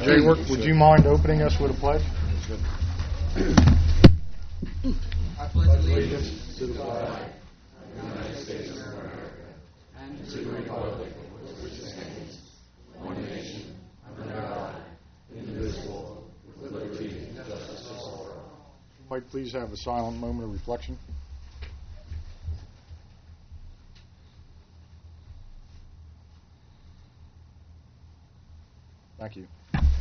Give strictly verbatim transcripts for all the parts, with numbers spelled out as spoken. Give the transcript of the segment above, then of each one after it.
Jayworth, would you mind opening us with a pledge? I pledge allegiance to the flag of the United States of America and to the republic for which it stands, one nation, under God, indivisible, with liberty and justice for all. Might please have a silent moment of reflection. Thank you.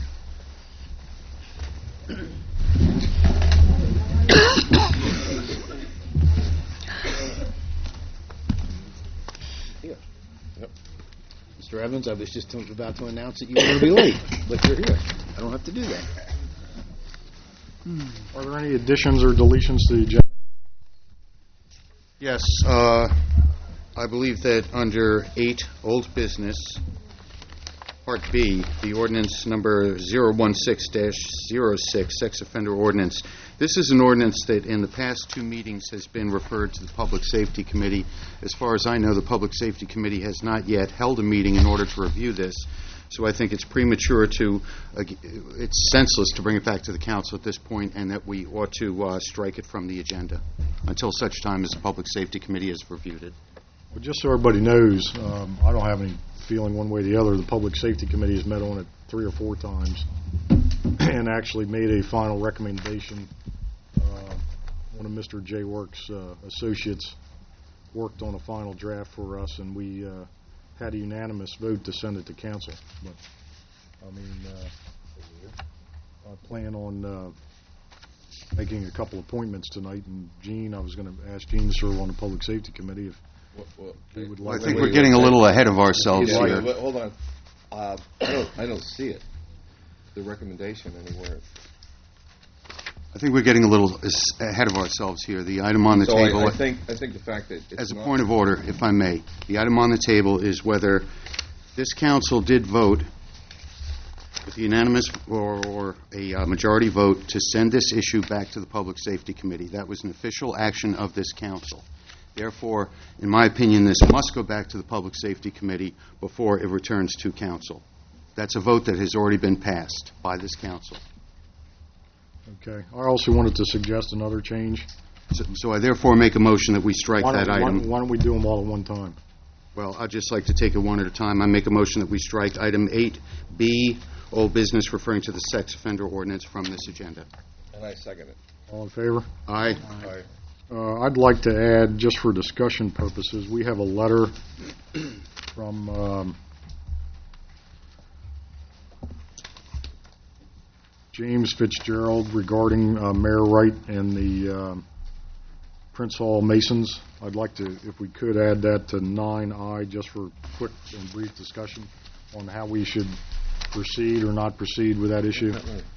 Here. Yep. Mister Evans, I was just about to announce that you were going to be late, but you're here. I don't have to do that. Are there any additions or deletions to the agenda? Yes, uh, I believe that under eight, old business, Part B, the ordinance number zero one six dash zero six, sex offender ordinance. This is an ordinance that in the past two meetings has been referred to the Public Safety Committee. As far as I know, the Public Safety Committee has not yet held a meeting in order to review this. So I think it's premature to, uh, it's senseless to bring it back to the council at this point, and that we ought to uh, strike it from the agenda until such time as the Public Safety Committee has reviewed it. Well, just so everybody knows, um, I don't have any feeling one way or the other. The Public Safety Committee has met on it three or four times and actually made a final recommendation. Uh, one of Mister Jayworth's uh, associates worked on a final draft for us, and we uh, had a unanimous vote to send it to council. But, I mean, uh, I plan on uh, making a couple appointments tonight, and Gene, I was going to ask Gene to serve on the Public Safety Committee if Well, well, he would Well, like I think to. we're getting a little ahead of ourselves yeah, here. wait, hold on. Uh, I don't. I don't see it. The recommendation anywhere. I think we're getting a little as- ahead of ourselves here. The item on the so table, I, I think. I think the fact that it's as a not, point of order, if I may, the item on the table is whether this council did vote with a unanimous or, or a uh, majority vote to send this issue back to the Public Safety Committee. That was an official action of this council. Therefore, in my opinion, this must go back to the Public Safety Committee before it returns to council. That's a vote that has already been passed by this council. Okay. I also wanted to suggest another change. So, so I therefore make a motion that we strike Why that don't, why, item. why don't we do them all at one time? Well, I'd just like to take it one at a time. I make a motion that we strike item eight B, old business referring to the sex offender ordinance from this agenda. and I second it. All in favor? Aye. Aye. Uh, I'd like to add, just for discussion purposes, we have a letter from um, James Fitzgerald regarding uh, Mayor Wright and the um, Prince Hall Masons. I'd like to, if we could, add that to nine I, just for quick and brief discussion on how we should proceed or not proceed with that issue.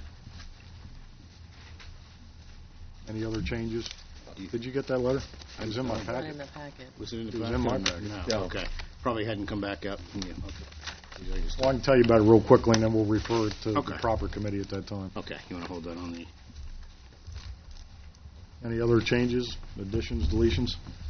Any other changes? Did you get that letter? It was in my packet. in the packet. Was it in the It was packet? in my packet. No. Yeah. Okay. Probably hadn't come back up. Yeah, okay. Well, I can tell you about it real quickly, and then we'll refer it to Okay. the proper committee at that time. Okay. You want to hold that on the... Any other changes, additions, deletions?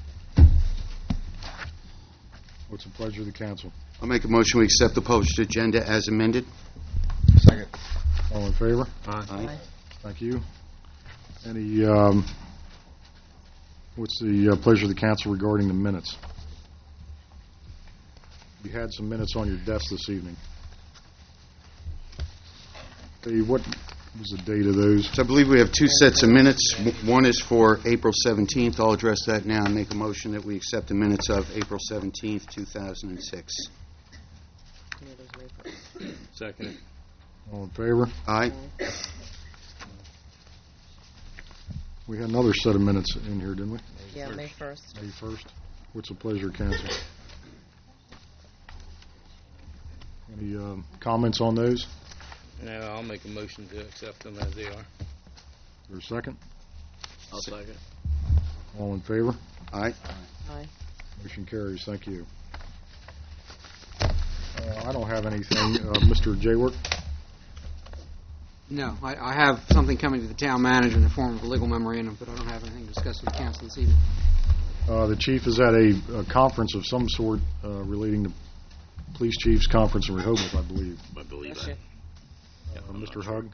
What's the pleasure of the council? I'll make a motion we accept the published agenda as amended. Second. All in favor? Aye. Thank you. Any, um, what's the uh, pleasure of the council regarding the minutes? You had some minutes on your desk this evening. Hey, what was the date of those? So I believe we have two sets of minutes. W- One is for April seventeenth. I'll address that now and make a motion that we accept the minutes of April seventeenth, two thousand six. Yeah, there's no- Second. All in favor? Aye. We had another set of minutes in here, didn't we? Yeah, May first. May first. What's the pleasure of council? Any um, comments on those? No, I'll make a motion to accept them as they are. Is there a second? I'll second. All in favor? Aye. Aye. Motion carries. Thank you. Uh, I don't have anything. Uh, Mister Jayworth? No, I, I have something coming to the town manager in the form of a legal memorandum, but I don't have anything to discuss with the council this evening. Uh, the chief is at a, a conference of some sort uh, relating to police chiefs conference in Rehoboth, I believe. I believe Bless that. you. Uh, Mister Hug?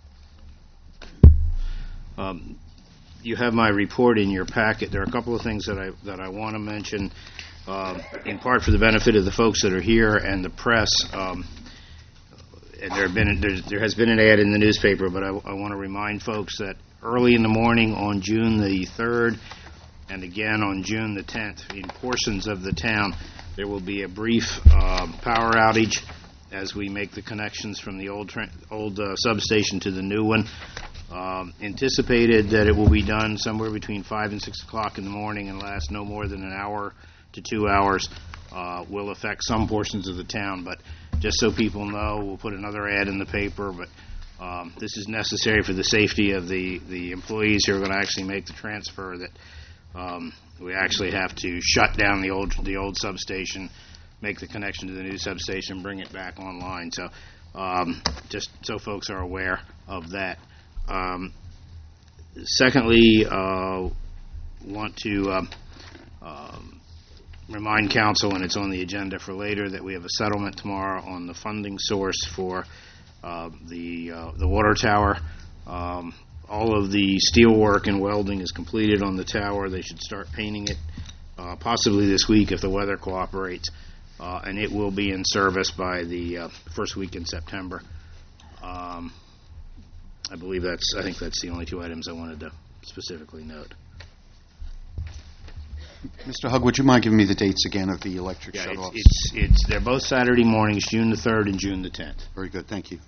Um, You have my report in your packet. There are a couple of things that I, that I want to mention, um, in part for the benefit of the folks that are here and the press. Um, and there have been, there's- there has been an ad in the newspaper, but I, I want to remind folks that early in the morning on June the third, and again on June the tenth, in portions of the town, there will be a brief uh, power outage as we make the connections from the old tra- old uh, substation to the new one. Um, anticipated that it will be done somewhere between five and six o'clock in the morning and last no more than an hour to two hours. Uh, will affect some portions of the town, but just so people know, we'll put another ad in the paper, but um, this is necessary for the safety of the, the employees who are going to actually make the transfer, that um, we actually have to shut down the old the old substation, make the connection to the new substation, bring it back online. So um, just so folks are aware of that. Um, secondly, uh, want to uh, um, remind council, and it's on the agenda for later, that we have a settlement tomorrow on the funding source for uh, the uh, the water tower. Um, all of the steel work and welding is completed on the tower. They should start painting it uh, possibly this week if the weather cooperates, uh, and it will be in service by the uh, first week in September. Um, I believe that's, I think that's the only two items I wanted to specifically note. Mister Hug, would you mind giving me the dates again of the electric Yeah, shut-offs? it's, it's, it's, they're both Saturday mornings, June the third and June the tenth. Very good, thank you.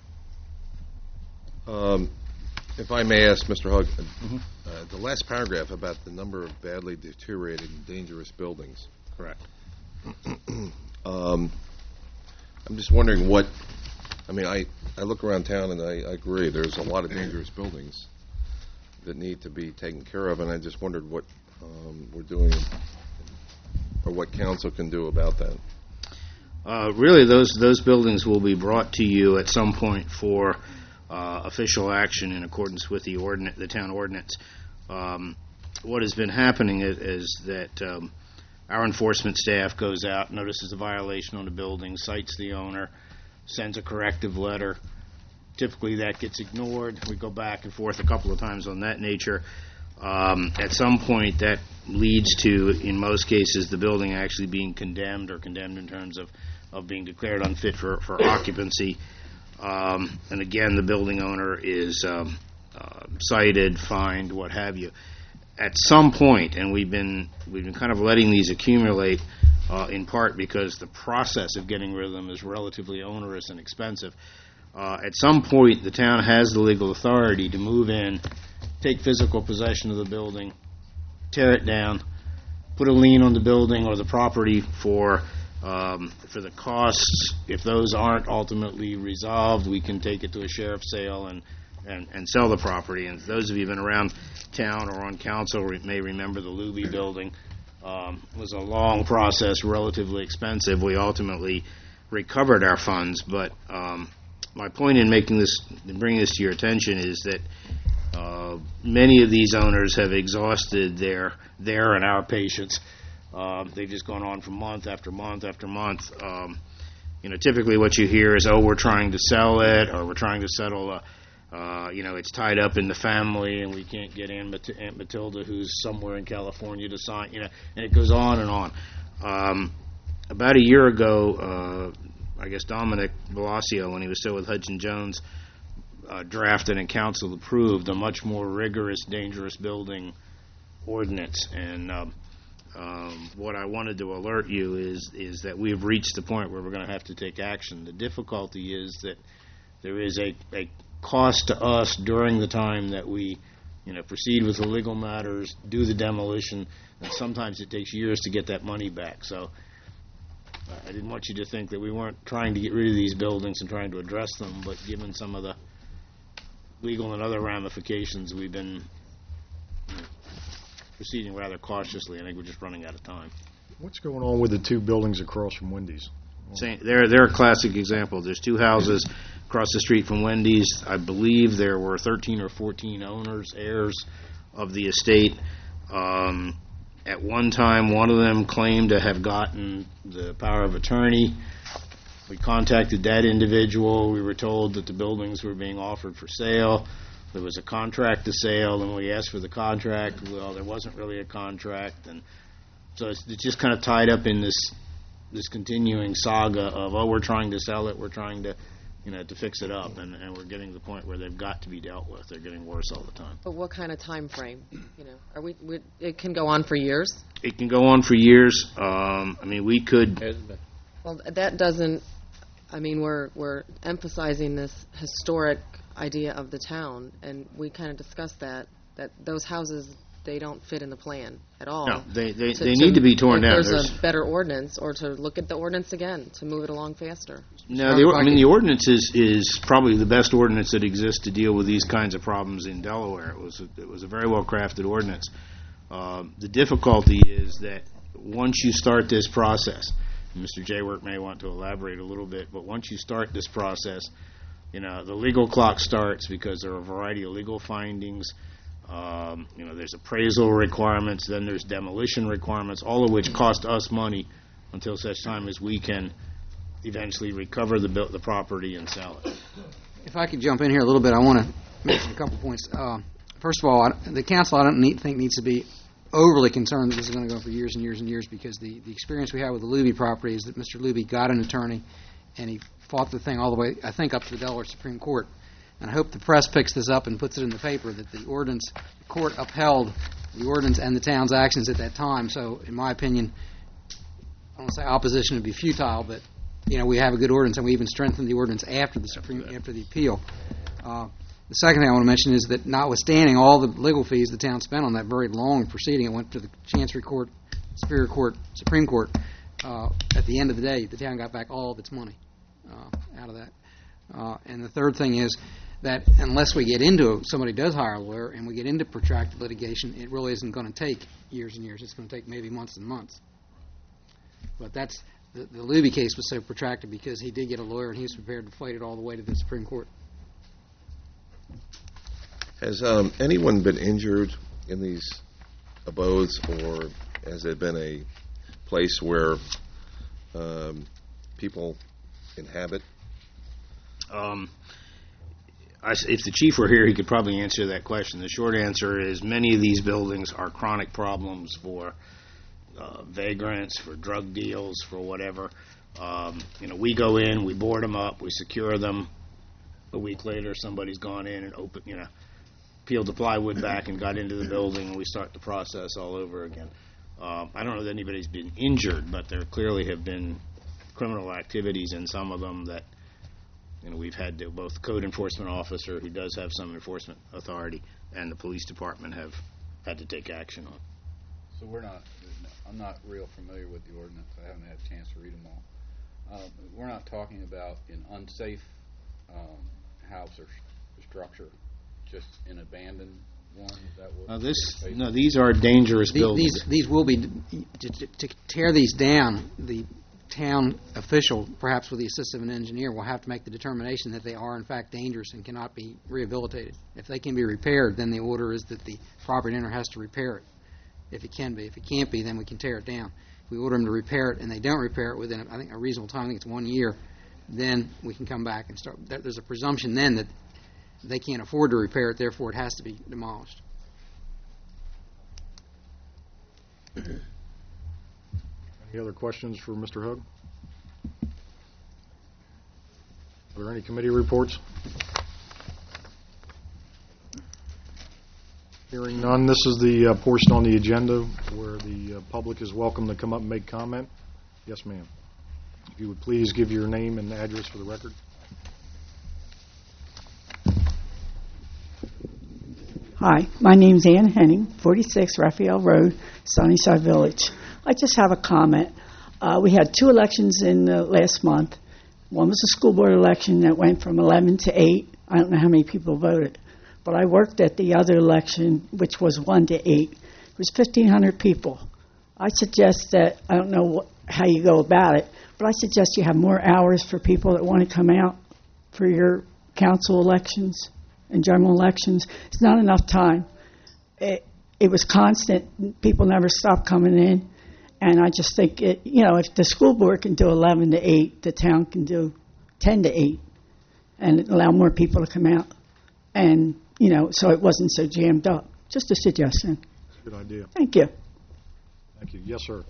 Um, If I may ask, Mister Hug, uh, the last paragraph about the number of badly deteriorated and dangerous buildings. Correct. Um, I'm just wondering what, I mean, I, I look around town and I, I agree, there's a lot of dangerous buildings that need to be taken care of, and I just wondered what um, we're doing, or what council can do about that. Uh, really, those, those buildings will be brought to you at some point for uh, official action in accordance with the ordinance, the town ordinance. Um, what has been happening is, is that um, our enforcement staff goes out, notices a violation on the building, cites the owner, sends a corrective letter. Typically, that gets ignored. We go back and forth a couple of times on that nature. Um, at some point, that leads to, in most cases, the building actually being condemned, or condemned in terms of, of being declared unfit for, for occupancy. Um, and again, the building owner is um, uh, cited, fined, what have you. At some point, and we've been we've been kind of letting these accumulate, uh, in part because the process of getting rid of them is relatively onerous and expensive. Uh, at some point, the town has the legal authority to move in, take physical possession of the building, tear it down, put a lien on the building or the property for um, for the costs. If those aren't ultimately resolved, we can take it to a sheriff's sale and, and, and sell the property. And those of you who've been around town or on council re- may remember the Luby building. Um, it was a long process, relatively expensive. We ultimately recovered our funds, but um, my point in making this, in bringing this to your attention, is that uh, many of these owners have exhausted their their and our patience. Uh, they've just gone on for month after month after month. Um, you know, typically what you hear is, "Oh, we're trying to sell it," or "We're trying to settle a." Uh, you know, it's tied up in the family, and we can't get Aunt, Mat- Aunt Matilda, who's somewhere in California, to sign. You know, and it goes on and on. Um, about a year ago, uh, I guess Dominic Blasio, when he was still with Hudson Jones, uh, drafted and council approved a much more rigorous, dangerous building ordinance. And um, um, what I wanted to alert you is is that we have reached the point where we're going to have to take action. The difficulty is that there is a, a cost to us during the time that we, you know, proceed with the legal matters, do the demolition, and sometimes it takes years to get that money back. So uh, I didn't want you to think that we weren't trying to get rid of these buildings and trying to address them, but given some of the legal and other ramifications, we've been, you know, proceeding rather cautiously. I think we're just running out of time. What's going on with the two buildings across from Wendy's? Same, they're, they're a classic example. There's two houses across the street from Wendy's. I believe there were thirteen or fourteen owners, heirs of the estate. Um, at one time, one of them claimed to have gotten the power of attorney. We contacted that individual. We were told that the buildings were being offered for sale. There was a contract to sale, and we asked for the contract. Well, there wasn't really a contract, and so it's, it's just kind of tied up in this this continuing saga of, oh, we're trying to sell it, we're trying to, you know, to fix it up, and, and we're getting to the point where they've got to be dealt with. They're getting worse all the time. But what kind of time frame? You know, are we, we it can go on for years? It can go on for years. Um, I mean, we could. Has been. Well, that doesn't, I mean, we're, we're emphasizing this historic idea of the town, and we kind of discussed that, that those houses, they don't fit in the plan at all. No, they they, To- they need to be torn if down. There's, There's- a better ordinance, or to look at the ordinance again, to move it along faster. No, the, or- I mean, the ordinance is, is probably the best ordinance that exists to deal with these kinds of problems in Delaware. It was a, it was a very well-crafted ordinance. Um, the difficulty is that once you start this process, and Mister Jaywork may want to elaborate a little bit, but once you start this process, you know, the legal clock starts because there are a variety of legal findings. Um, you know, there's appraisal requirements, then there's demolition requirements, all of which cost us money until such time as we can eventually recover the built the property and sell it. If I could jump in here a little bit, I want to mention a couple points. Uh, First of all, I- the council, I don't need, think needs to be overly concerned that this is going to go for years and years and years, because the, the experience we had with the Luby property is that Mister Luby got an attorney, and he fought the thing all the way, I think, up to the Delaware Supreme Court. And I hope the press picks this up and puts it in the paper, that the ordinance, the court upheld the ordinance and the town's actions at that time. So, in my opinion, I don't want to say opposition would be futile, but, you know, we have a good ordinance, and we even strengthened the ordinance after the Supreme, after the appeal. Uh, The second thing I want to mention is that notwithstanding all the legal fees the town spent on that very long proceeding, it went to the Chancery Court, Superior Court, Supreme Court. Uh, at the end of the day, the town got back all of its money uh, out of that. Uh, and the third thing is that unless we get into, somebody does hire a lawyer and we get into protracted litigation, it really isn't going to take years and years. It's going to take maybe months and months. But that's, the, the Luby case was so protracted because he did get a lawyer and he was prepared to fight it all the way to the Supreme Court. Has um, anyone been injured in these abodes, or has there been a place where um, people inhabit? Um, I s if the chief were here, he could probably answer that question. The short answer is many of these buildings are chronic problems for uh, vagrants, for drug deals, for whatever. Um, you know, we go in, we board them up, we secure them. A week later, somebody's gone in and open, you know, peeled the plywood back and got into the building, and we start the process all over again. Um, I don't know that anybody's been injured, but there clearly have been criminal activities in some of them that, you know, we've had to, both the code enforcement officer, who does have some enforcement authority, and the police department have had to take action on. So we're not, I'm not real familiar with the ordinance. I haven't had a chance to read them all. Um, we're not talking about an unsafe um, house or s- structure, just an abandoned one? Is that what Now this, you're no, these are dangerous The- buildings. These, these will be, to, to- to tear these down, the town official, perhaps with the assistance of an engineer, will have to make the determination that they are in fact dangerous and cannot be rehabilitated. If they can be repaired, then the order is that the property owner has to repair it, if it can be. If it can't be, then we can tear it down. If we order them to repair it and they don't repair it within, I think, a reasonable time, I think it's one year, then we can come back and start. there- There's a presumption then that they can't afford to repair it, therefore it has to be demolished. Any other questions for Mister Hoag? Are there any committee reports? Hearing none, this is the uh, portion on the agenda where the uh, public is welcome to come up and make comment. Yes, ma'am. If you would please give your name and address for the record. Hi, my name's Ann Henning, forty-six Raphael Road, Sunnyside Village. I just have a comment. Uh, we had two elections in the last month. One was a school board election that went from eleven to eight. I don't know how many people voted. But I worked at the other election, which was one to eight. It was fifteen hundred people. I suggest that, I don't know what, how you go about it, but I suggest you have more hours for people that want to come out for your council elections and general elections. It's not enough time. It, it was constant. People never stopped coming in. And I just think, it, you know, if the school board can do eleven to eight, the town can do ten to eight and allow more people to come out. And, you know, so it wasn't so jammed up. Just a suggestion. Good idea. Thank you. Thank you. Yes, sir.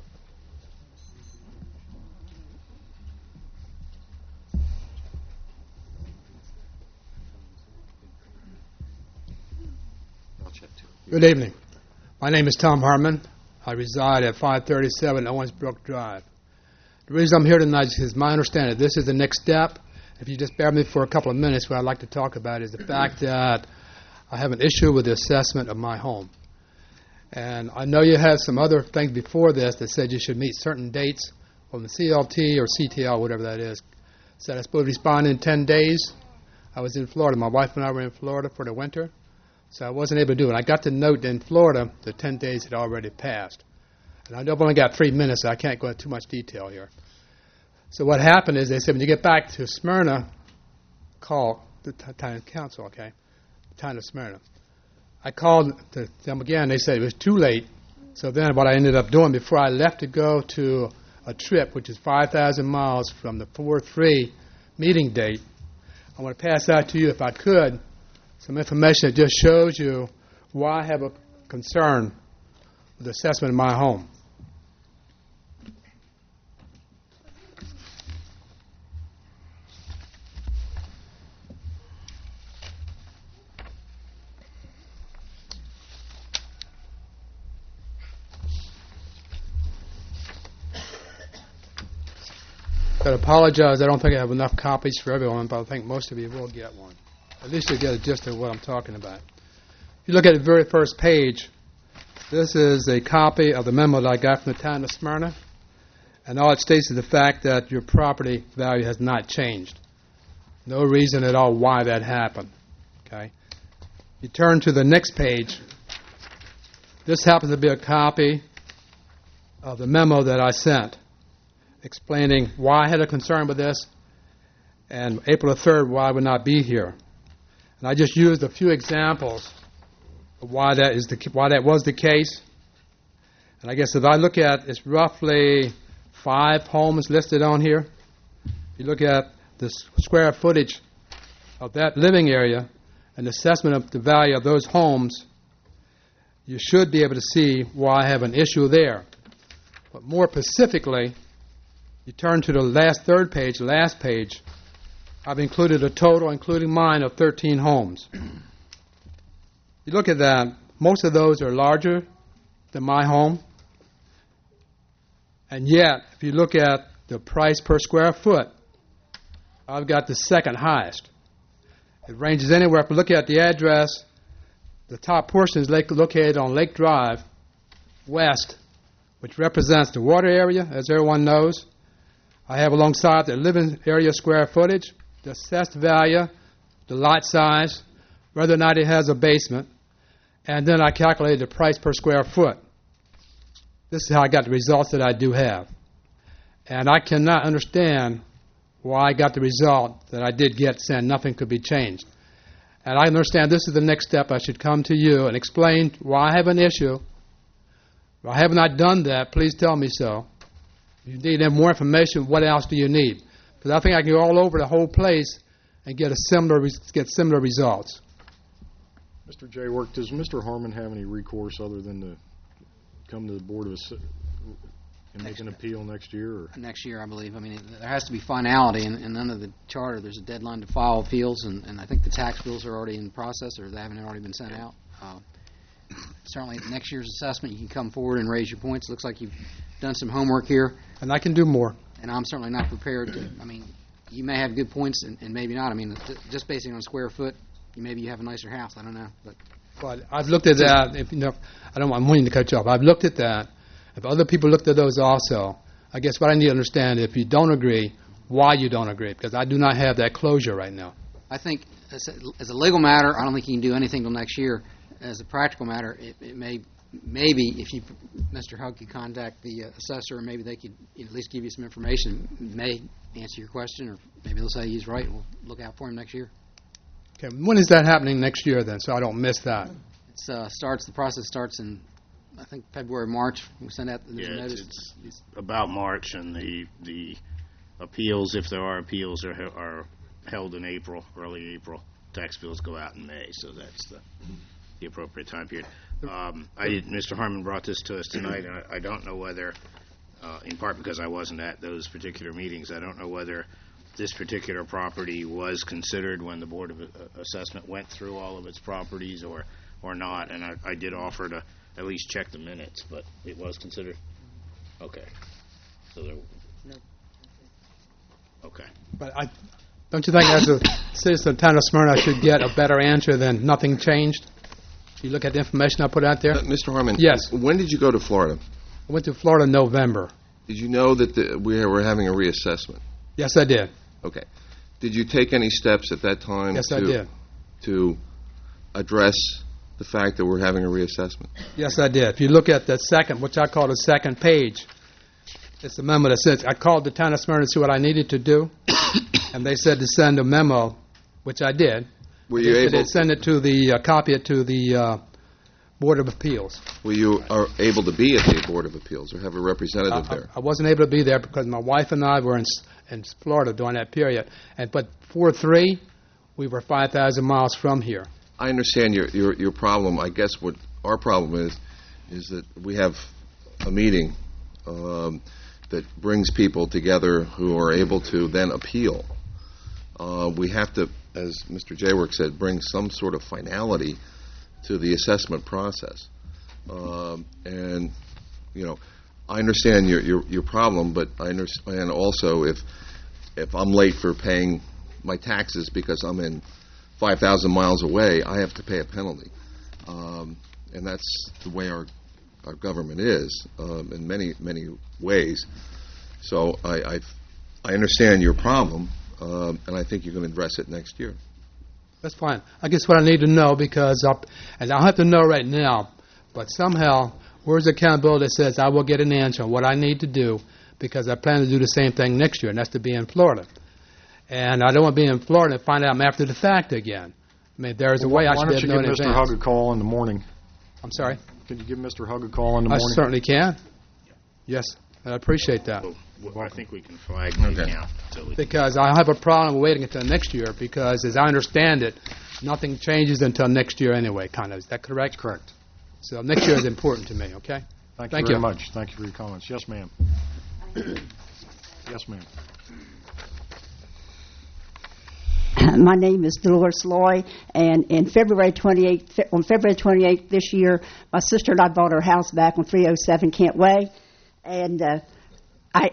Good evening. My name is Tom Harmon. I reside at five thirty-seven Owensbrook Drive. The reason I'm here tonight is because my understanding this is the next step. If you just bear with me for a couple of minutes, what I'd like to talk about is the fact that I have an issue with the assessment of my home. And I know you had some other things before this that said you should meet certain dates from the C L T or C T L, whatever that is. Said I was supposed to respond in ten days. I was in Florida. My wife and I were in Florida for the winter. So I wasn't able to do it. I got the note in Florida the ten days had already passed. And I've only got three minutes, so I can't go into too much detail here. So what happened is they said when you get back to Smyrna, call the t- town council, okay, the town of Smyrna. I called to them again. They said it was too late. So then what I ended up doing before I left to go to a trip, which is five thousand miles from the four three meeting date, I want to pass out to you, if I could, some information that just shows you why I have a concern with the assessment of my home. I apologize. I don't think I have enough copies for everyone, but I think most of you will get one. At least you'll get a gist of what I'm talking about. If you look at the very first page, this is a copy of the memo that I got from the town of Smyrna, and all it states is the fact that your property value has not changed. No reason at all why that happened. Okay. You turn to the next page. This happens to be a copy of the memo that I sent, explaining why I had a concern with this, and April the third, why I would not be here. And I just used a few examples of why that is the why that was the case. And I guess if I look at, it's roughly five homes listed on here. If you look at the square footage of that living area and assessment of the value of those homes, you should be able to see why I have an issue there. But more specifically, you turn to the last third page, last page, I've included a total, including mine, of thirteen homes. You look at that, most of those are larger than my home. And yet, if you look at the price per square foot, I've got the second highest. It ranges anywhere. If you look at the address, the top portion is located on Lake Drive West, which represents the water area, as everyone knows. I have alongside the living area square footage, the assessed value, the lot size, whether or not it has a basement, and then I calculated the price per square foot. This is how I got the results that I do have. And I cannot understand why I got the result that I did get, saying nothing could be changed. And I understand this is the next step. I should come to you and explain why I have an issue. If I have not done that, please tell me so. If you need more information, what else do you need? Because I think I can go all over the whole place and get a similar get similar results. Mister Jaywork, does Mister Harmon have any recourse other than to come to the Board of Assi- and make an appeal next year? Or? Next year, I believe. I mean, it, there has to be finality, and, and under the charter, there's a deadline to file appeals, and, and I think the tax bills are already in process, or they haven't already been sent out. Uh, certainly, next year's assessment, you can come forward and raise your points. It looks like you've done some homework here. And I can do more. And I'm certainly not prepared to, I mean, you may have good points and, and maybe not. I mean, just basing on square foot, maybe you have a nicer house. I don't know. But But I've looked at that. If, you know, I don't. I'm wanting to cut you off. I've looked at that. If other people looked at those also, I guess what I need to understand, if you don't agree, why you don't agree, because I do not have that closure right now. I think as a, as a legal matter, I don't think you can do anything till next year. As a practical matter, it, it may maybe if you, Mister Hug, could contact the uh, assessor, maybe they could at least give you some information, may answer your question, or maybe they'll say he's right. We'll look out for him next year. Okay, when is that happening next year then, so I don't miss that? It uh, starts. The process starts in I think February, March, we sent out the Yeah, it's, notice. it's, it's about March, and the the appeals, if there are appeals, are he- are held in April, early April. Tax bills go out in May, so that's the the appropriate time period. Um, I did, Mister Harmon brought this to us tonight, and I, I don't know whether, uh, in part because I wasn't at those particular meetings, I don't know whether this particular property was considered when the Board of uh, Assessment went through all of its properties or, or not, and I, I did offer to at least check the minutes, but it was considered? Okay. So there... No. Okay. But I, don't you think as a citizen of the town of Smyrna, I should get a better answer than nothing changed? You look at the information I put out there? Uh, Mister Harmon? Yes. When did you go to Florida? I went to Florida in November. Did you know that the, we were having a reassessment? Yes, I did. Okay. Did you take any steps at that time Yes, to, I did. to address the fact that we're having a reassessment? Yes, I did. If you look at the second, which I call the second page, it's a memo that says, I called the town of Smyrna to see what I needed to do, and they said to send a memo, which I did. Were They you said able? they'd send it to the, uh, copy it to the uh, Board of Appeals. Were you are able to be at the Board of Appeals or have a representative I, there? I wasn't able to be there because my wife and I were in, S- in Florida during that period. And But four three, we were five thousand miles from here. I understand your, your your problem. I guess what our problem is is that we have a meeting um, that brings people together who are able to then appeal. Uh, we have to, as Mister Jaywork said, bring some sort of finality to the assessment process. Um, and you know, I understand your, your your problem, but I understand also if if I'm late for paying my taxes because I'm in five thousand miles away, I have to pay a penalty. Um, and that's the way our our government is um, in many, many ways. So I, I, I understand your problem, um, and I think you can address it next year. That's fine. I guess what I need to know, because, I'll, and I don't have to know right now, but somehow, where's the accountability that says I will get an answer on what I need to do, because I plan to do the same thing next year, and that's to be in Florida. And I don't want to be in Florida and find out I'm after the fact again. I mean, there's a way I Why should be don't you able to know give in Mister advance. Hugg a call in the morning? I'm sorry? Could you give Mister Hugg a call in the I morning? certainly can. Yes, I appreciate that. Well, I think we can flag the Okay. account until we... Because I have a problem waiting until next year, because as I understand it, nothing changes until next year anyway, kind of. Is that correct? Correct. So next year is important to me, okay? Thank, Thank you very you. much. Thank you for your comments. Yes, ma'am. Yes, ma'am. My name is Dolores Loy, and in February twenty-eighth, on February twenty-eighth this year, my sister and I bought our house back on three oh seven Kent Way, and uh, I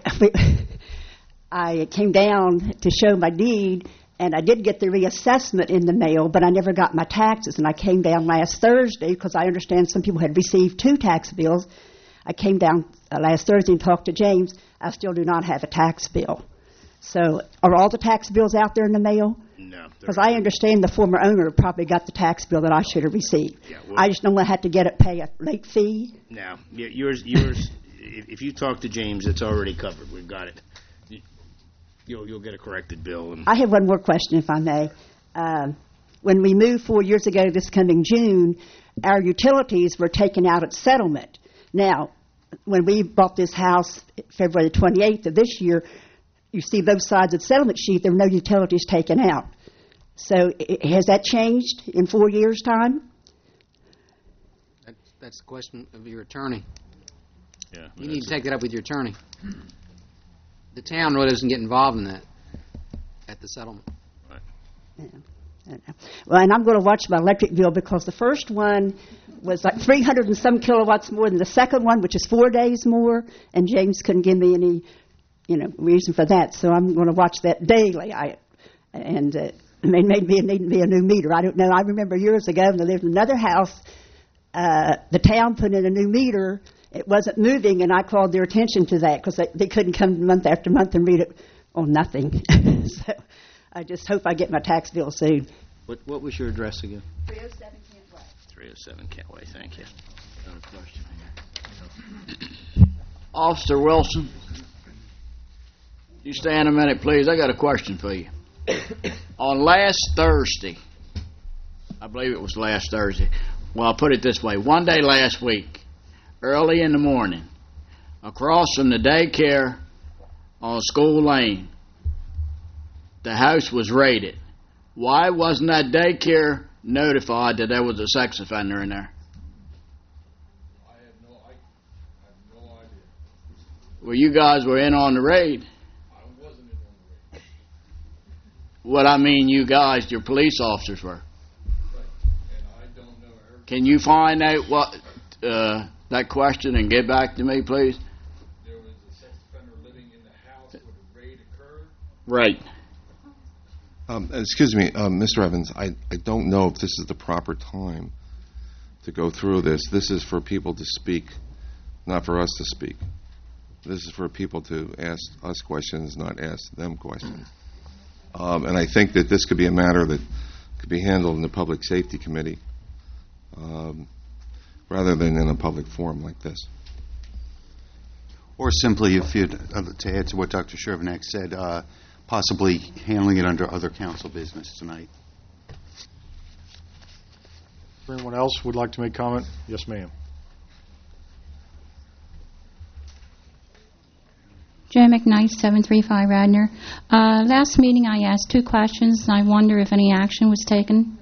I came down to show my deed, and I did get the reassessment in the mail, but I never got my taxes, and I came down last Thursday because I understand some people had received two tax bills. I came down uh, last Thursday and talked to James. I still do not have a tax bill. So are all the tax bills out there in the mail? No. Because I understand the former owner probably got the tax bill that I should have received. Yeah, well- I just don't want to have to get it, pay a late fee. No. Y- Yours, yours. if if you talk to James, it's already covered. We've got it. You- You'll, you'll get a corrected bill. And I have one more question, if I may. Um, when we moved four years ago, this coming June, our utilities were taken out at settlement. Now, when we bought this house February the twenty-eighth of this year, you see both sides of the settlement sheet, there were no utilities taken out. So i- has that changed in four years' time? That's, that's the question of your attorney. yeah, You need to take that up with your attorney. The town really doesn't get involved in that at the settlement. Well, and I'm going to watch my electric bill because the first one was like three hundred and some kilowatts more than the second one, which is four days more, and James couldn't give me any, you know, reason for that. So I'm going to watch that daily. I and uh, it may maybe it need to be a new meter. I don't know. I remember years ago when I lived in another house, uh, the town put in a new meter. It wasn't moving, and I called their attention to that because they, they couldn't come month after month and read it on nothing. So I just hope I get my tax bill soon. What, what was your address again? three oh seven Kent Way. three oh seven Kent Way. Thank you. Another question. Officer Wilson, you stand a minute, please. I got a question for you. On last Thursday, I believe it was last Thursday, well, I'll put it this way. One day last week, early in the morning, across from the daycare on School Lane. The house was raided. Why wasn't that daycare notified that there was a sex offender in there? I have no, I, I have no idea. Well, you guys were in on the raid. I wasn't in on the raid. What I mean, you guys, your police officers were. Right. And I don't know everything. Can you find out what uh, that question and get back to me, please? There was a sex offender living in the house where the raid occurred. Right. Um, excuse me, um, Mister Evans, I, I don't know if this is the proper time to go through this. This is for people to speak, not for us to speak. This is for people to ask us questions, not ask them questions. Um, and I think that this could be a matter that could be handled in the Public Safety Committee um, rather than in a public forum like this. Or simply, if you to add to what Doctor Shervinack said, uh, possibly handling it under other council business tonight. Anyone else would like to make comment? Yes, ma'am. Joe McKnight, seven three five Radnor. Uh, last meeting I asked two questions, and I wonder if any action was taken.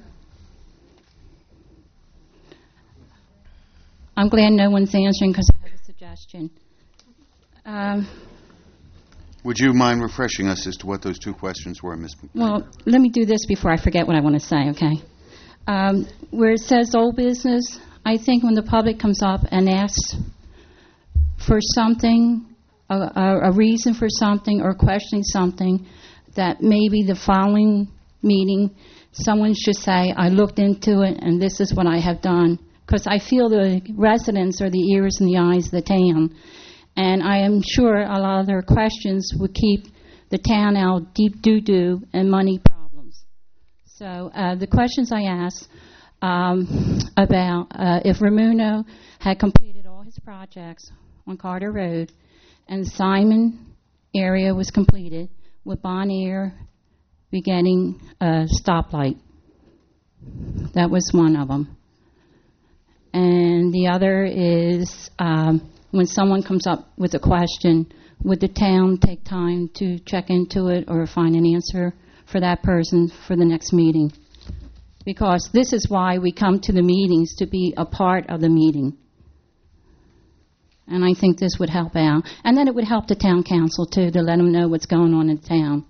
I'm glad no one's answering because I have a suggestion. Um, Would you mind refreshing us as to what those two questions were, Miz McKnight? well, let me do this before I forget what I want to say, okay? Um, where it says old business, I think when the public comes up and asks for something, a, a, a reason for something or questioning something, that maybe the following meeting someone should say, I looked into it and this is what I have done. Because I feel the residents are the ears and the eyes of the town. And I am sure a lot of their questions would keep the town out of deep doo-doo and money problems. So uh, the questions I asked um, about uh, if Ramuno had completed all his projects on Carter Road and the Simon area was completed, would Bon Air be getting a stoplight? That was one of them. And the other is um, when someone comes up with a question, would the town take time to check into it or find an answer for that person for the next meeting? Because this is why we come to the meetings, to be a part of the meeting. And I think this would help out. And then it would help the town council, too, to let them know what's going on in town.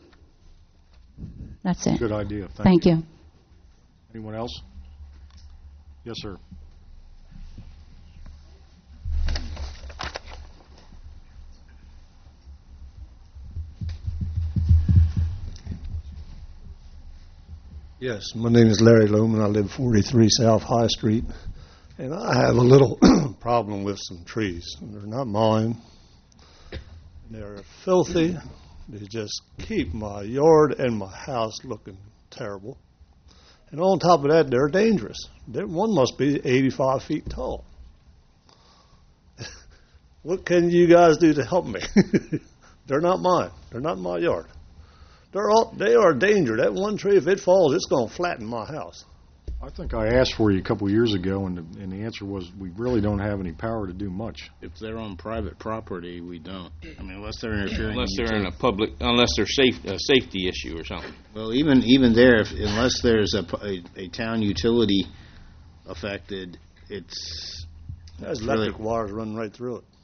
That's it. Good idea. Thank, Thank you. you. Anyone else? Yes, sir. Yes, my name is Larry Loman. I live forty-three South High Street, and I have a little problem with some trees. They're not mine. They're filthy. They just keep my yard and my house looking terrible. And on top of that, they're dangerous. They're, one must be eighty-five feet tall. What can you guys do to help me? They're not mine. They're not in my yard. They're all, they are a danger. That one tree, if it falls, it's going to flatten my house. I think I asked for you a couple of years ago, and the, and the answer was we really don't have any power to do much. If they're on private property, we don't. I mean, unless they're interfering. Unless in they're in a public, unless they're safe, a safety issue or something. Well, even even there, if, unless there's a, a, a town utility affected, it's. There's it's electric really, wires running right through it.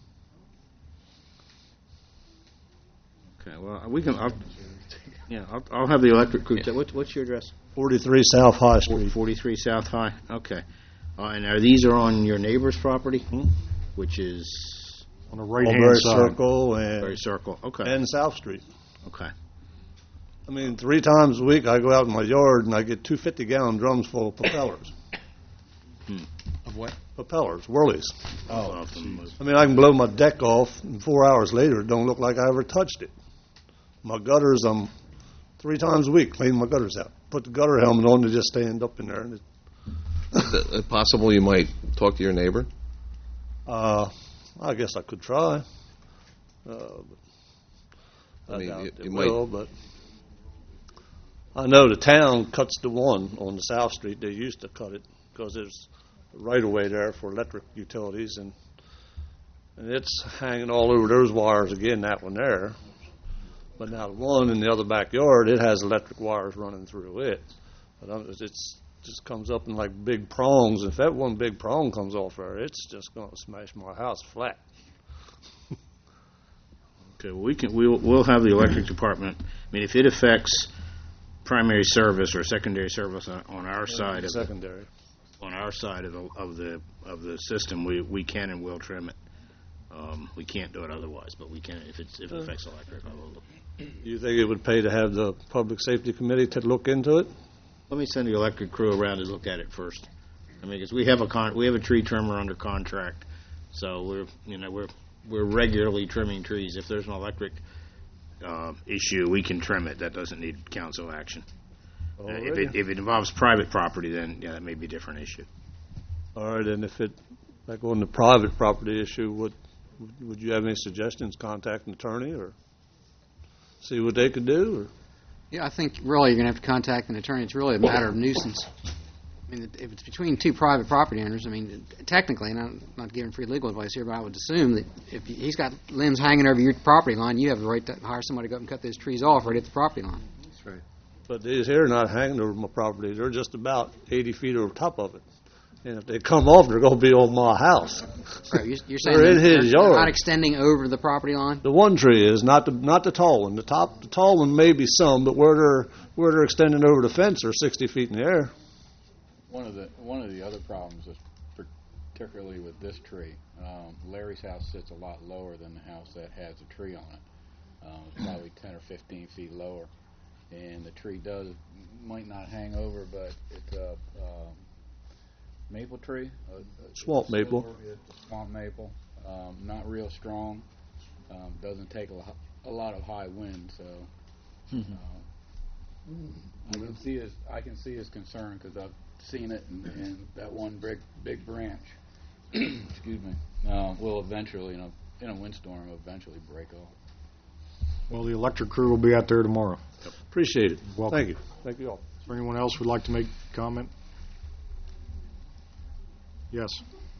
Okay, well, we can. I'll, yeah, I'll, I'll have the electric crew. Yeah. What, what's your address? forty-three South High Street. forty-three South High. Okay. Uh, and are these are on your neighbor's property, hmm? which is on the right hand Mulberry side. Circle and Mulberry Circle. Okay. And South Street. Okay. I mean, three times a week I go out in my yard and I get two fifty-gallon drums full of propellers. Hmm. Of what? Propellers, whirlies. Oh, I mean, I can blow my deck off, and four hours later, it don't look like I ever touched it. My gutters, I'm three times a week clean my gutters out. Put the gutter helmet on to just stand up in there. And it, Is it possible you might talk to your neighbor? uh, I guess I could try. Uh, but I, I mean, doubt you- it you will, but I know the town cuts the one on the South Street. They used to cut it because there's a right-of-way there for electric utilities, and and it's hanging all over those wires again, that one there. But now the one in the other backyard, it has electric wires running through it. But I'm- it's just comes up in like big prongs. If that one big prong comes off there, it's just going to smash my house flat. Okay, well, we can, we'll, we'll have the electric department, I mean, if it affects primary service or secondary service on, on our side of, the- Secondary. on our side of the, of the, of the system, we, we can and will trim it. Um, we can't do it otherwise, but we can, if it's, if it affects electric, I will. Do you think it would pay to have the Public Safety Committee to look into it? Let me send the electric crew around to look at it first. I mean, because we have a con, we have a tree trimmer under contract, so we're, you know, we're, we're regularly trimming trees. If there's an electric, uh, issue, we can trim it. That doesn't need council action. Uh, If it, if it involves private property, then, yeah, that may be a different issue. All right, and if it, like on the private property issue, would, would you have any suggestions? Contact an attorney or see what they could do? Or? Yeah, I think really you're going to have to contact an attorney. It's really a matter of nuisance. I mean, if it's between two private property owners, I mean, technically, and I'm not giving free legal advice here, but I would assume that if he's got limbs hanging over your property line, you have the right to hire somebody to go up and cut those trees off right at the property line. That's right. But these here are not hanging over my property. They're just about eighty feet over top of it. And if they come off, they're going to be on my house. Right, you're, you're saying They're in they're, his they're yard. not extending over the property line? The one tree is, not the not the tall one. The top, the tall one may be some, but where they're where they're extending over the fence are sixty feet in the air. One of the one of the other problems is particularly with this tree. Um, Larry's house sits a lot lower than the house that has a tree on it. Um, it's probably ten or fifteen feet lower, and the tree does might not hang over, but it's a um, maple tree, a, a Swamp maple. silver, it's a swamp maple, um, not real strong. Um, doesn't take a, lo- a lot of high wind, so. Mm-hmm. Um, I can see his I can see his concern because I've seen it, and, and that one big big branch, excuse me, uh, will eventually, in a in a windstorm, eventually break off. Well, the electric crew will be out there tomorrow. Appreciate it. Welcome. Thank you. Thank you all. Is there anyone else who would like to make comment? Yes.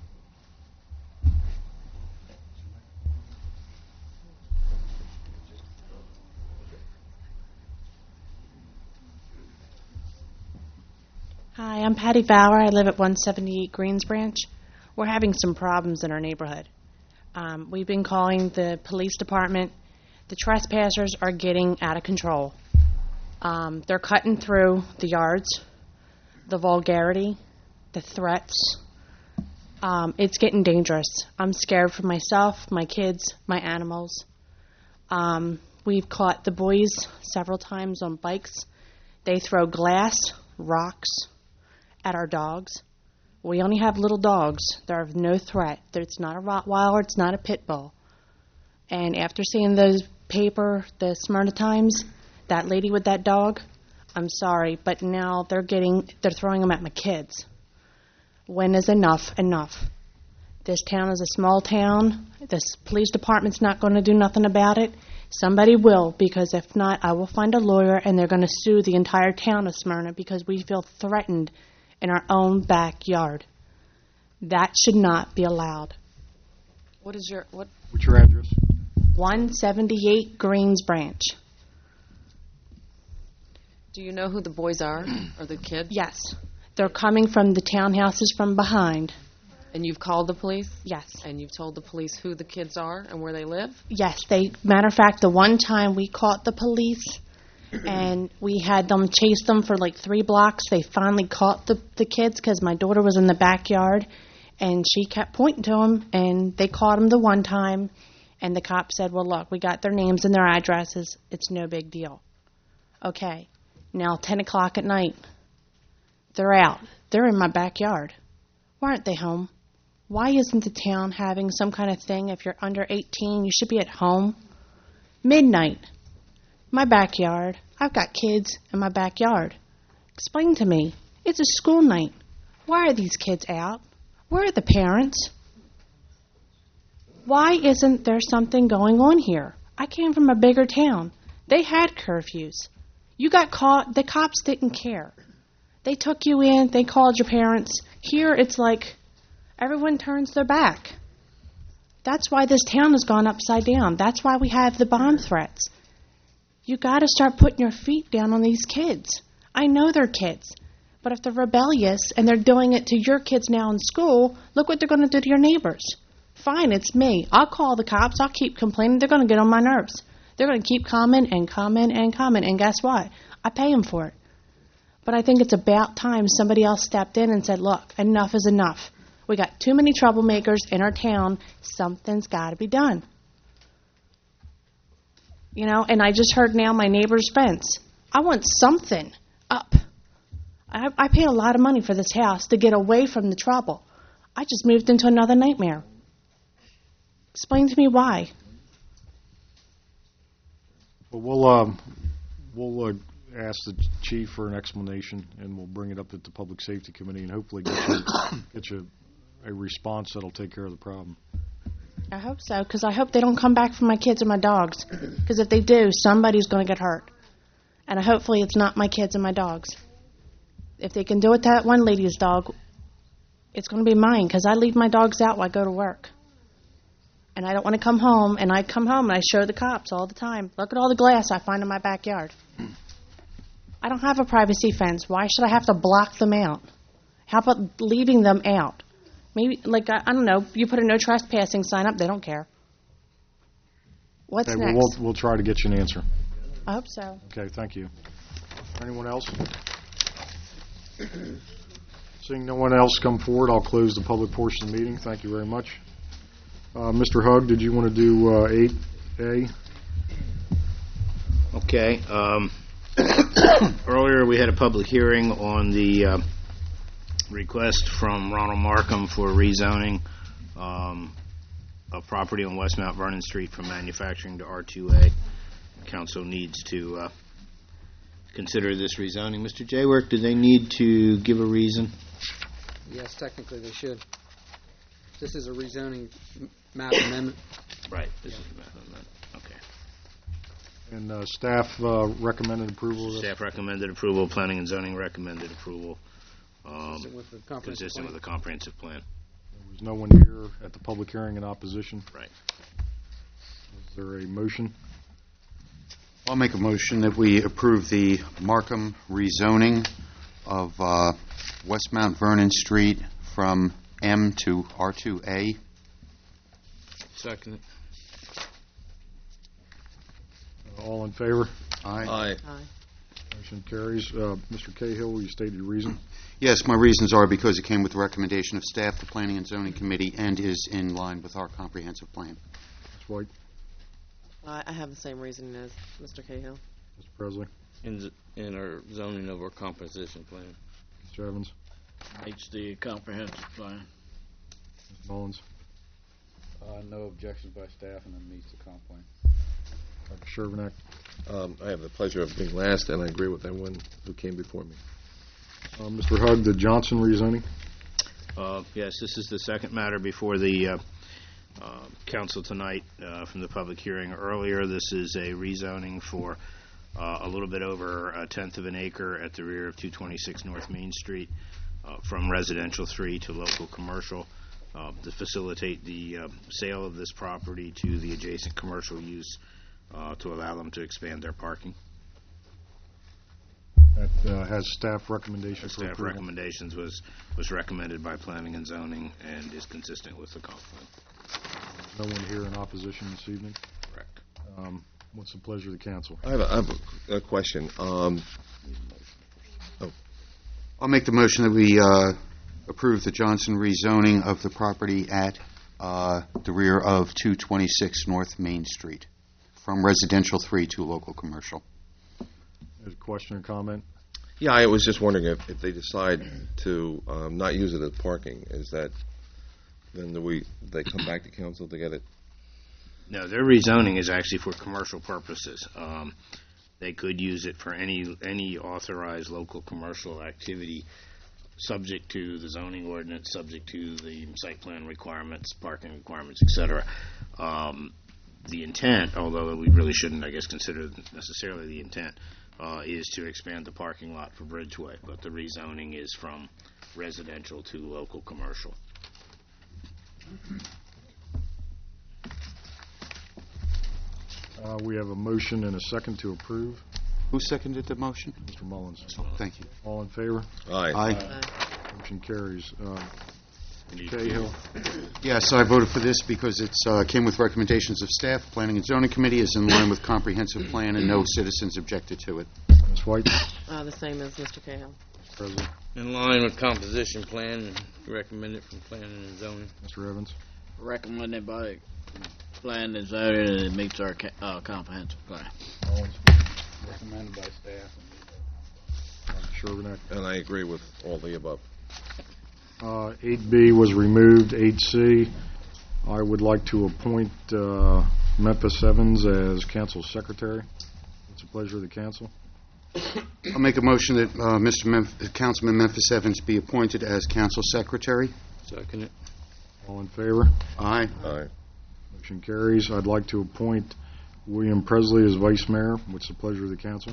Hi, I'm Patty Bauer. I live at one seventy-eight Greens Branch. We're having some problems in our neighborhood. Um, we've been calling the police department. The trespassers are getting out of control. Um, they're cutting through the yards, the vulgarity, the threats. Um, it's getting dangerous. I'm scared for myself, my kids, my animals. Um, we've caught the boys several times on bikes. They throw glass, rocks at our dogs. We only have little dogs. They're of no threat. It's not a Rottweiler. It's not a pit bull. And after seeing those paper, the Smyrna Times, that lady with that dog, I'm sorry, but now they're getting, they're throwing them at my kids. When is enough enough? This town is a small town. This police department's not going to do nothing about it. Somebody will, because if not, I will find a lawyer, and they're going to sue the entire town of Smyrna because we feel threatened in our own backyard. That should not be allowed. What is your, what? What's your address? one seventy-eight Greens Branch. Do you know who the boys are, or the kids? Yes. They're coming from the townhouses from behind. And you've called the police? Yes. And you've told the police who the kids are and where they live? Yes. They, matter of fact, the one time we caught the police and we had them chase them for like three blocks, they finally caught the, the kids because my daughter was in the backyard and she kept pointing to them, and they caught them the one time, and the cop said, well, look, we got their names and their addresses. It's no big deal. Okay. Now, ten o'clock at night, they're out. They're in my backyard. Why aren't they home? Why isn't the town having some kind of thing? If you're under eighteen, you should be at home. Midnight. My backyard. I've got kids in my backyard. Explain to me. It's a school night. Why are these kids out? Where are the parents? Why isn't there something going on here? I came from a bigger town. They had curfews. You got caught. The cops didn't care. They took you in. They called your parents. Here it's like everyone turns their back. That's why this town has gone upside down. That's why we have the bomb threats. You got to start putting your feet down on these kids. I know they're kids, but if they're rebellious and they're doing it to your kids now in school, look what they're going to do to your neighbors. Fine, it's me. I'll call the cops. I'll keep complaining. They're going to get on my nerves. They're going to keep coming and coming and coming, and guess what? I pay them for it. But I think it's about time somebody else stepped in and said, look, enough is enough. We got too many troublemakers in our town. Something's got to be done. You know, and I just heard now my neighbor's fence. I want something up. I, I pay a lot of money for this house to get away from the trouble. I just moved into another nightmare. Explain to me why. Well, we'll, um, we'll uh, ask the chief for an explanation, and we'll bring it up at the Public Safety Committee and hopefully get you, get you a response that'll take care of the problem. I hope so, because I hope they don't come back for my kids and my dogs. Because if they do, somebody's going to get hurt. And hopefully it's not my kids and my dogs. If they can do it to that one lady's dog, it's going to be mine, because I leave my dogs out while I go to work. And I don't want to come home, and I come home and I show the cops all the time. Look at all the glass I find in my backyard. I don't have a privacy fence. Why should I have to block them out? How about leaving them out? Maybe, like, I, I don't know, you put a no trespassing sign up, they don't care. What's Okay, next? well, we'll, we'll try to get you an answer. I hope so. Okay, thank you. Anyone else? Seeing no one else come forward, I'll close the public portion of the meeting. Thank you very much. Uh, Mister Hugg, did you want to do uh, eight A? Okay. Um, earlier, we had a public hearing on the uh, request from Ronald Markham for rezoning um, of property on West Mount Vernon Street from manufacturing to R two A. Council needs to uh, consider this rezoning. Mister Jaywork, do they need to give a reason? Yes, technically they should. This is a rezoning m- map amendment. Right. This is map amendment. Okay. And uh, staff uh, recommended approval of this? Staff recommended approval. Planning and zoning recommended approval. Um, Consistent with the comprehensive consistent plan. with the comprehensive plan. There was no one here at the public hearing in opposition. Right. Is there a motion? I'll make a motion that we approve the Markham rezoning of uh, West Mount Vernon Street from M to R two A. Second. Uh, all in favor? Aye. Aye. Aye. Motion carries. Uh, Mister Cahill, will you state your reason? Yes, my reasons are because it came with the recommendation of staff, the Planning and Zoning Committee, and is in line with our comprehensive plan. Miz White, I I have the same reasoning as Mister Cahill. Mister Presley, In, z- in our zoning of our composition plan. Mister Evans, H D comprehensive plan. Mister Mullins, Uh, no objections by staff, and it meets the comp plan. Doctor Shervinack. Um, I have the pleasure of being last, and I agree with everyone who came before me. Uh, Mister Hugg, the Johnson rezoning. Uh, yes, this is the second matter before the uh, uh, council tonight uh, from the public hearing earlier. This is a rezoning for uh, a little bit over a tenth of an acre at the rear of two twenty-six North Main Street uh, from residential three to local commercial uh, to facilitate the uh, sale of this property to the adjacent commercial use uh, to allow them to expand their parking. That uh, has staff recommendation for Staff approval. recommendations was, was recommended by Planning and Zoning and is consistent with the comp plan. No one here in opposition this evening. Correct. Um, what's the pleasure of the council? I have a, I have a, a question. Um, I'll make the motion that we uh, approve the Johnson rezoning of the property at uh, the rear of two twenty-six North Main Street from residential three to local commercial. There's a question or comment? yeah, I was just wondering if, if they decide to um, not use it as parking, is that then do we they come back to council to get it? No, their rezoning is actually for commercial purposes. Um, they could use it for any any authorized local commercial activity, subject to the zoning ordinance, subject to the site plan requirements, parking requirements, et cetera. Um, the intent, although we really shouldn't, I guess, consider necessarily the intent, uh, is to expand the parking lot for Bridgeway, but the rezoning is from residential to local commercial. Uh, We have a motion and a second to approve. Who seconded the motion? Mister Mullins. Thank you. All in favor? Aye. Aye. Motion carries. Uh, Cahill. Yes, I voted for this because it's uh, came with recommendations of staff. Planning and Zoning Committee is in line with comprehensive plan, and no citizens objected to it. Miz White. Uh, The same as Mister Cahill. President. In line with composition plan, and recommended from planning and zoning. Mister Evans. Recommended by Plan and Zoning, and it meets our ca- uh, comprehensive plan. Mullins. Recommended by staff. Shervinack. And I agree with all the above. Uh, eight B was removed. eight C, I would like to appoint uh, Memphis Evans as council secretary. It's a pleasure of the council. I'll make a motion that uh, Mister Memph- Councilman Memphis Evans be appointed as council secretary. Second it. All in favor? Aye. Aye. Motion carries. I'd like to appoint William Presley as vice mayor. What's the pleasure of the council?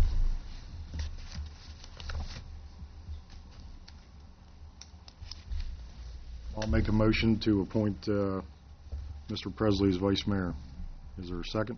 I'll make a motion to appoint uh, Mister Presley as vice mayor. Is there a second?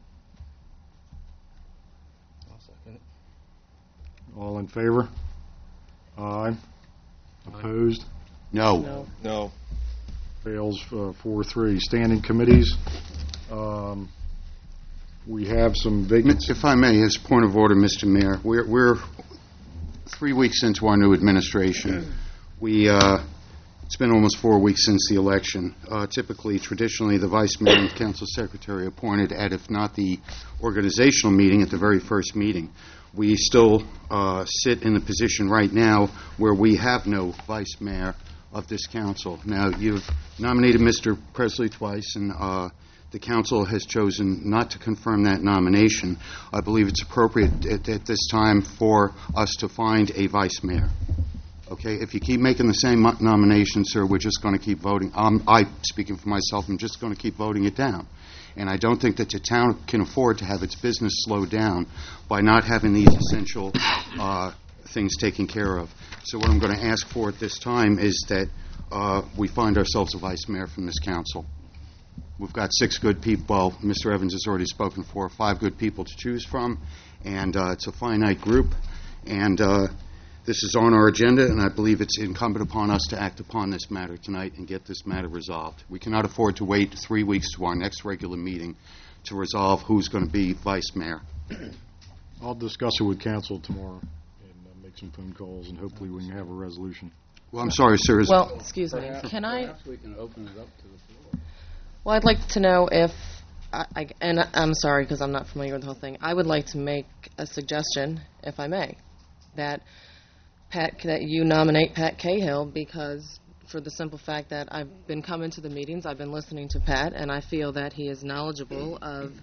I'll second it. All in favor? Aye. Opposed? No. No. No. Fails uh, four three. Standing committees. Um, We have some vacancies. If I may, as a point of order, Mister Mayor, we're, we're three weeks into our new administration. We, uh, it's been almost four weeks since the election. Uh, typically, traditionally, the vice mayor and council secretary are appointed at, if not the organizational meeting, at the very first meeting. We still uh, sit in a position right now where we have no vice mayor of this council. Now, you've nominated Mister Presley twice, and uh, the council has chosen not to confirm that nomination. I believe it's appropriate at, at this time for us to find a vice mayor. Okay, if you keep making the same mo- nomination, sir, we're just going to keep voting. Um, I, speaking for myself, I'm just going to keep voting it down. And I don't think that the town can afford to have its business slowed down by not having these essential uh, things taken care of. So what I'm going to ask for at this time is that uh, we find ourselves a vice mayor from this council. We've got six good people. Well, Mister Evans has already spoken for five good people to choose from, and uh, it's a finite group. And uh, this is on our agenda, and I believe it's incumbent upon us to act upon this matter tonight and get this matter resolved. We cannot afford to wait three weeks to our next regular meeting to resolve who's going to be vice mayor. I'll discuss it with council tomorrow and uh, make some phone calls, and hopefully we can have a resolution. Well, I'm sorry, sir. Is Well, excuse me, Perhaps- can I, Perhaps we can open it up to the floor. well, I'd like to know if, I, I- and I- I'm sorry because I'm not familiar with the whole thing, I would like to make a suggestion, if I may, that Pat, that you nominate Pat Cahill, because for the simple fact that I've been coming to the meetings, I've been listening to Pat, and I feel that he is knowledgeable of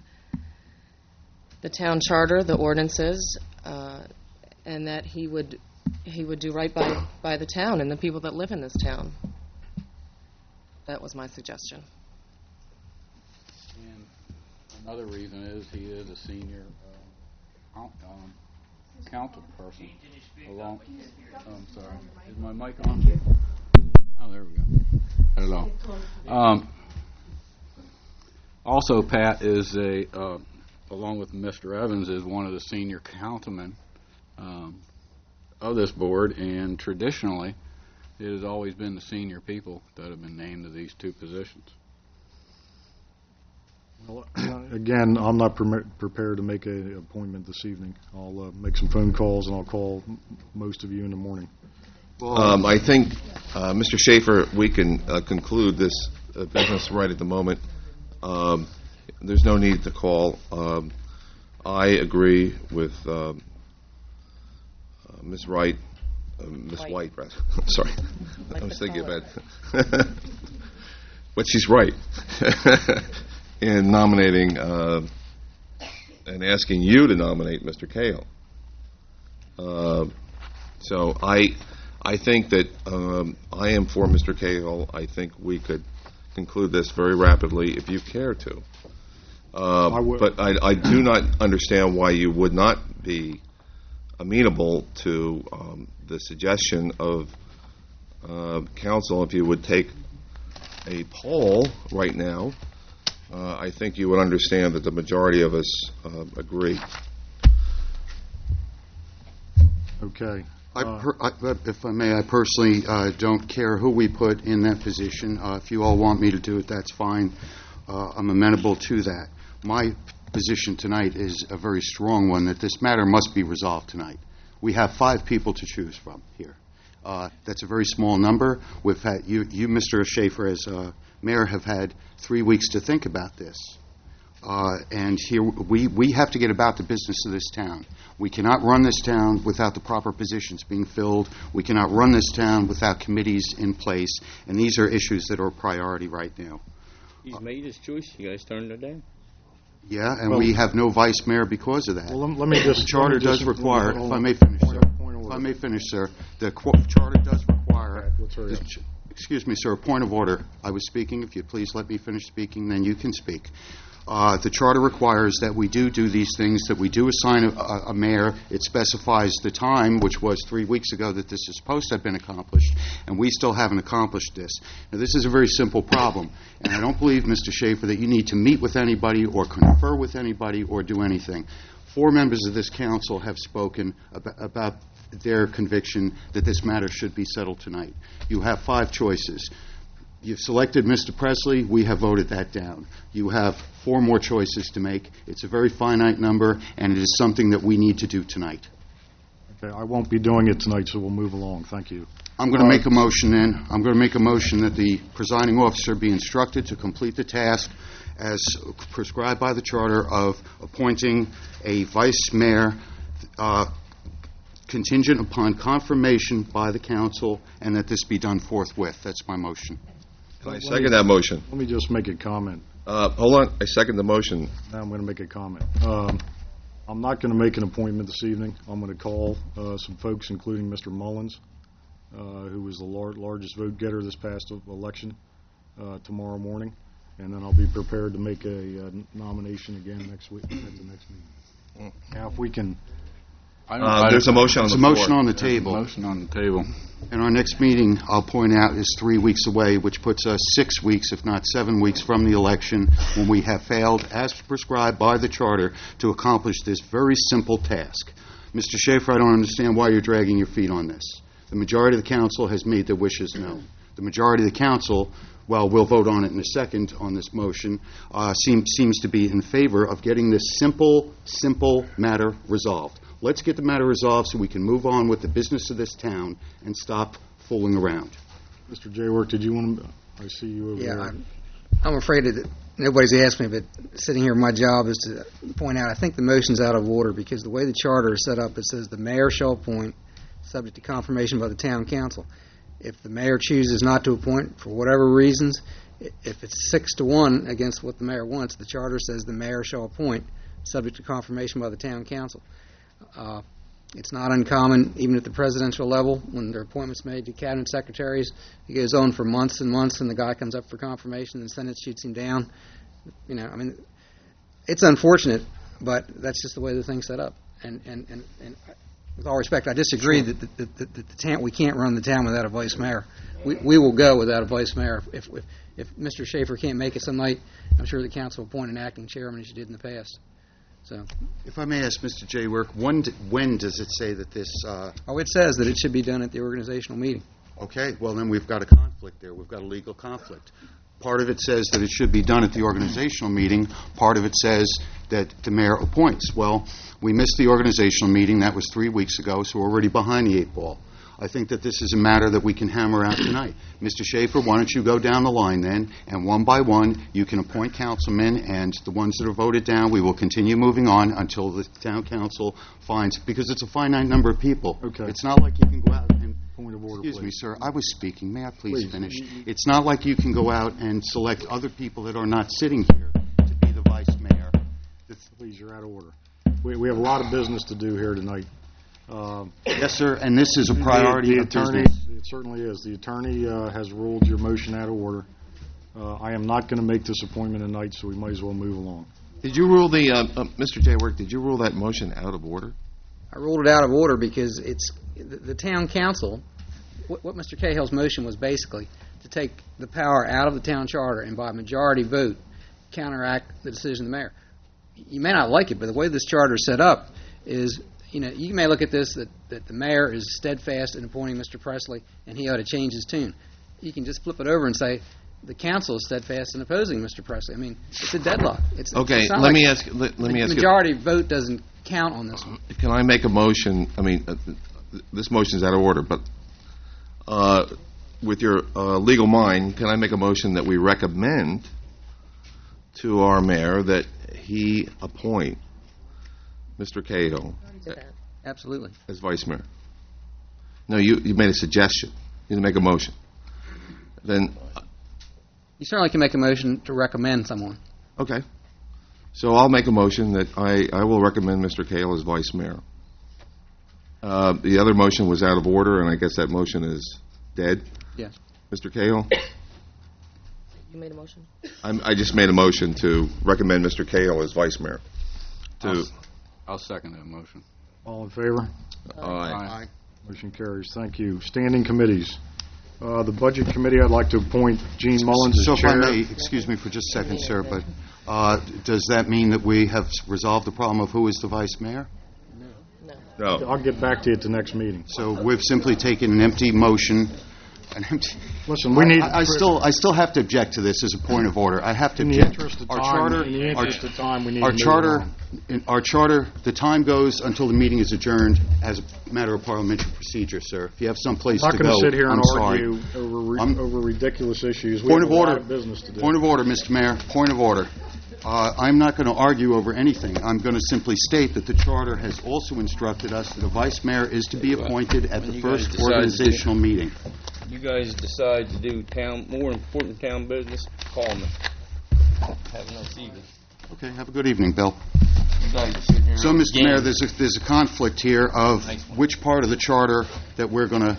the town charter, the ordinances, uh, and that he would, he would do right by, by the town and the people that live in this town. That was my suggestion. And another reason is he is a senior uh, coun- um, council person. Along, oh, I'm sorry. Is my mic on? Oh, there we go. Hello. Um, also, Pat is a, uh, along with Mister Evans, is one of the senior councilmen um, of this board, and traditionally, it has always been the senior people that have been named to these two positions. Well, again, I'm not permi- prepared to make an appointment this evening. I'll uh, make some phone calls, and I'll call m- most of you in the morning. Um, I think, uh, Mister Schaefer, we can uh, conclude this uh, business right at the moment. Um, There's no need to call. Um, I agree with um, uh, Miz Wright, uh, Miz White. White, rather. I'm sorry. Like I was to thinking call about but she's right in nominating uh, and asking you to nominate Mister Cahill. Uh, so I, I think that um, I am for Mister Cahill. I think we could conclude this very rapidly if you care to. Uh, I would- but I, I do not understand why you would not be amenable to um, the suggestion of uh, council if you would take a poll right now uh, I think you would understand that the majority of us uh, agree. Okay. I Uh, per, I, but if I may, I personally uh, don't care who we put in that position. Uh, if you all want me to do it, that's fine. Uh, I'm amenable to that. My position tonight is a very strong one, that this matter must be resolved tonight. We have five people to choose from here. Uh, that's a very small number. We've had, you, you Mister Schaefer, as uh, mayor, have had three weeks to think about this. Uh, and here we, we have to get about the business of this town. We cannot run this town without the proper positions being filled. We cannot run this town without committees in place. And these are issues that are a priority right now. He's made his choice. You guys turned it down. Yeah, and Well- we have no vice mayor because of that. Well, let, let me just... The charter let me just- does require, hold if I on. may finish, Point sir. of- point of If I order. may finish, sir. The qu- charter does require... Let's hurry up. Excuse me, sir, point of order. I was speaking. If you please let me finish speaking, then you can speak. Uh, the charter requires that we do do these things, that we do assign a, a, a mayor. It specifies the time, which was three weeks ago, that this is supposed to have been accomplished, and we still haven't accomplished this. Now, this is a very simple problem, and I don't believe, Mister Schaefer, that you need to meet with anybody or confer with anybody or do anything. Four members of this council have spoken about, about their conviction that this matter should be settled tonight. You have five choices. You've selected Mister Presley. We have voted that down. You have four more choices to make. It's a very finite number, and it is something that we need to do tonight. Okay, I won't be doing it tonight, so we'll move along. Thank you. I'm going to Uh, make a motion then. I'm going to make a motion that the presiding officer be instructed to complete the task as prescribed by the charter of appointing a vice mayor uh, contingent upon confirmation by the council, and that this be done forthwith. That's my motion. And I Let me- second that motion. Let me just make a comment. Uh, Hold on, I second the motion. Now I'm going to make a comment. Um, I'm not going to make an appointment this evening. I'm going to call uh, some folks, including Mister Mullins, uh, who was the lar- largest vote getter this past election, uh, tomorrow morning, and then I'll be prepared to make a uh, nomination again next week, at the next meeting. Now, if we can... I don't- Uh, I There's a don't- motion on There's the a floor. motion on the There's a table. Motion on the table. And our next meeting, I'll point out, is three weeks away, which puts us six weeks, if not seven weeks, from the election, when we have failed, as prescribed by the charter, to accomplish this very simple task. Mister Schaefer, I don't understand why you're dragging your feet on this. The majority of the council has made their wishes known. The majority of the council, well, we'll vote on it in a second on this motion, uh, seems, seems to be in favor of getting this simple, simple matter resolved. Let's get the matter resolved so we can move on with the business of this town and stop fooling around. Mister Jaywork, did you want to... I see you over Yeah, there. I'm, I'm afraid that nobody's asked me, but sitting here, my job is to point out, I think the motion's out of order, because the way the charter is set up, it says the mayor shall appoint, subject to confirmation by the town council. If the mayor chooses not to appoint for whatever reasons, i- if it's six to one against what the mayor wants, the charter says the mayor shall appoint, subject to confirmation by the town council. Uh, It's not uncommon, even at the presidential level, when there are appointments made to cabinet secretaries, it goes on for months and months, and the guy comes up for confirmation, and the Senate shoots him down. You know, I mean, it's unfortunate, but that's just the way the thing's set up. And and and, and with all respect, I disagree that the, that the, that the town, we can't run the town without a vice mayor. We we will go without a vice mayor. If if, if Mister Schaefer can't make it some night, I'm sure the council will appoint an acting chairman as you did in the past. So, If I may ask Mister Jaywork, when, d- when does it say that this, uh, oh, it says that it should be done at the organizational meeting. okay, well, then we've got a conflict there. We've got a legal conflict. Part of it says that it should be done at the organizational meeting. Part of it says that the mayor appoints. Well, we missed the organizational meeting. That was three weeks ago, so we're already behind the eight ball. I think that this is a matter that we can hammer out tonight. Mister Schaefer, why don't you go down the line then, and one by one, you can appoint councilmen, and the ones that are voted down, we will continue moving on until the town council finds, because it's a finite number of people. Okay. It's not like you can go out and... Point of order, Excuse me, please. sir, I was speaking. May I please, Please. finish? It's not like you can go out and select other people that are not sitting here to be the vice mayor. Please, you're out of order. We we have a lot of business to do here tonight. Um, Yes, sir, and this is a priority The the of attorney, business. it certainly is. The attorney uh, has ruled your motion out of order. Uh, I am not going to make this appointment tonight, so we might as well move along. Did you rule the, uh, uh, Mister Jaywork, did you rule that motion out of order? I ruled it out of order because it's the, the town council. What, what Mister Cahill's motion was basically to take the power out of the town charter and by majority vote counteract the decision of the mayor. You may not like it, but the way this charter is set up is, you know, you may look at this that, that the mayor is steadfast in appointing Mister Presley and he ought to change his tune. You can just flip it over and say the council is steadfast in opposing Mister Presley. I mean, it's a deadlock. It's, Okay, it's not let like me ask, let let me the ask you. majority vote doesn't count on this one. Can I make a motion, I mean, uh, this motion is out of order, but uh, with your uh, legal mind, can I make a motion that we recommend to our mayor that he appoint Mister Cahill Absolutely. as vice mayor? No, you, you made a suggestion. You didn't make a motion. Then, You certainly can make a motion to recommend someone. okay. So I'll make a motion that I, I will recommend Mister Cahill as vice mayor. Uh, the other motion was out of order, and I guess that motion is dead. Yes. Mister Cahill? You made a motion? I'm, I just made a motion to recommend Mister Cahill as vice mayor. I'll, To, s- I'll second that motion. All in favor? Aye. Motion carries. Thank you. Standing committees. Uh, The Budget Committee, I'd like to appoint Gene Mullins So as if I chair. may, excuse me for just a second, sir, but uh, does that mean that we have resolved the problem of who is the vice mayor? No. I'll get back to you at the next meeting. So we've simply taken an empty motion, an empty... Listen, we need... I I still, I still have to object to this as a point of order. I have to In the object. interest of Our time, charter- in the our- interest of time, we need Our to move charter, on. in our charter, the time goes until the meeting is adjourned as a matter of parliamentary procedure, sir. If you have someplace I'm to not go, going to sit here and I'm sorry. argue over re- I'm- over ridiculous issues. We Point have of a lot order. of business to do. Point of order, Mister Mayor. Point of order. Uh, I'm not going to argue over anything. I'm going to simply state that the charter has also instructed us that a vice mayor is to be appointed at When the you guys first decide to do- organizational meeting. You guys decide to do town, more important town business, call me. Have a nice evening. Okay, have a good evening, Bill. You guys are sitting here So, on Mister Mayor, games. there's a, there's a conflict here of which part of the charter that we're going to...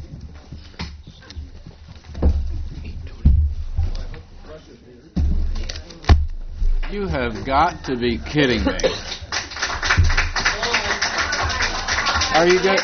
You have got to be kidding me. Are you good?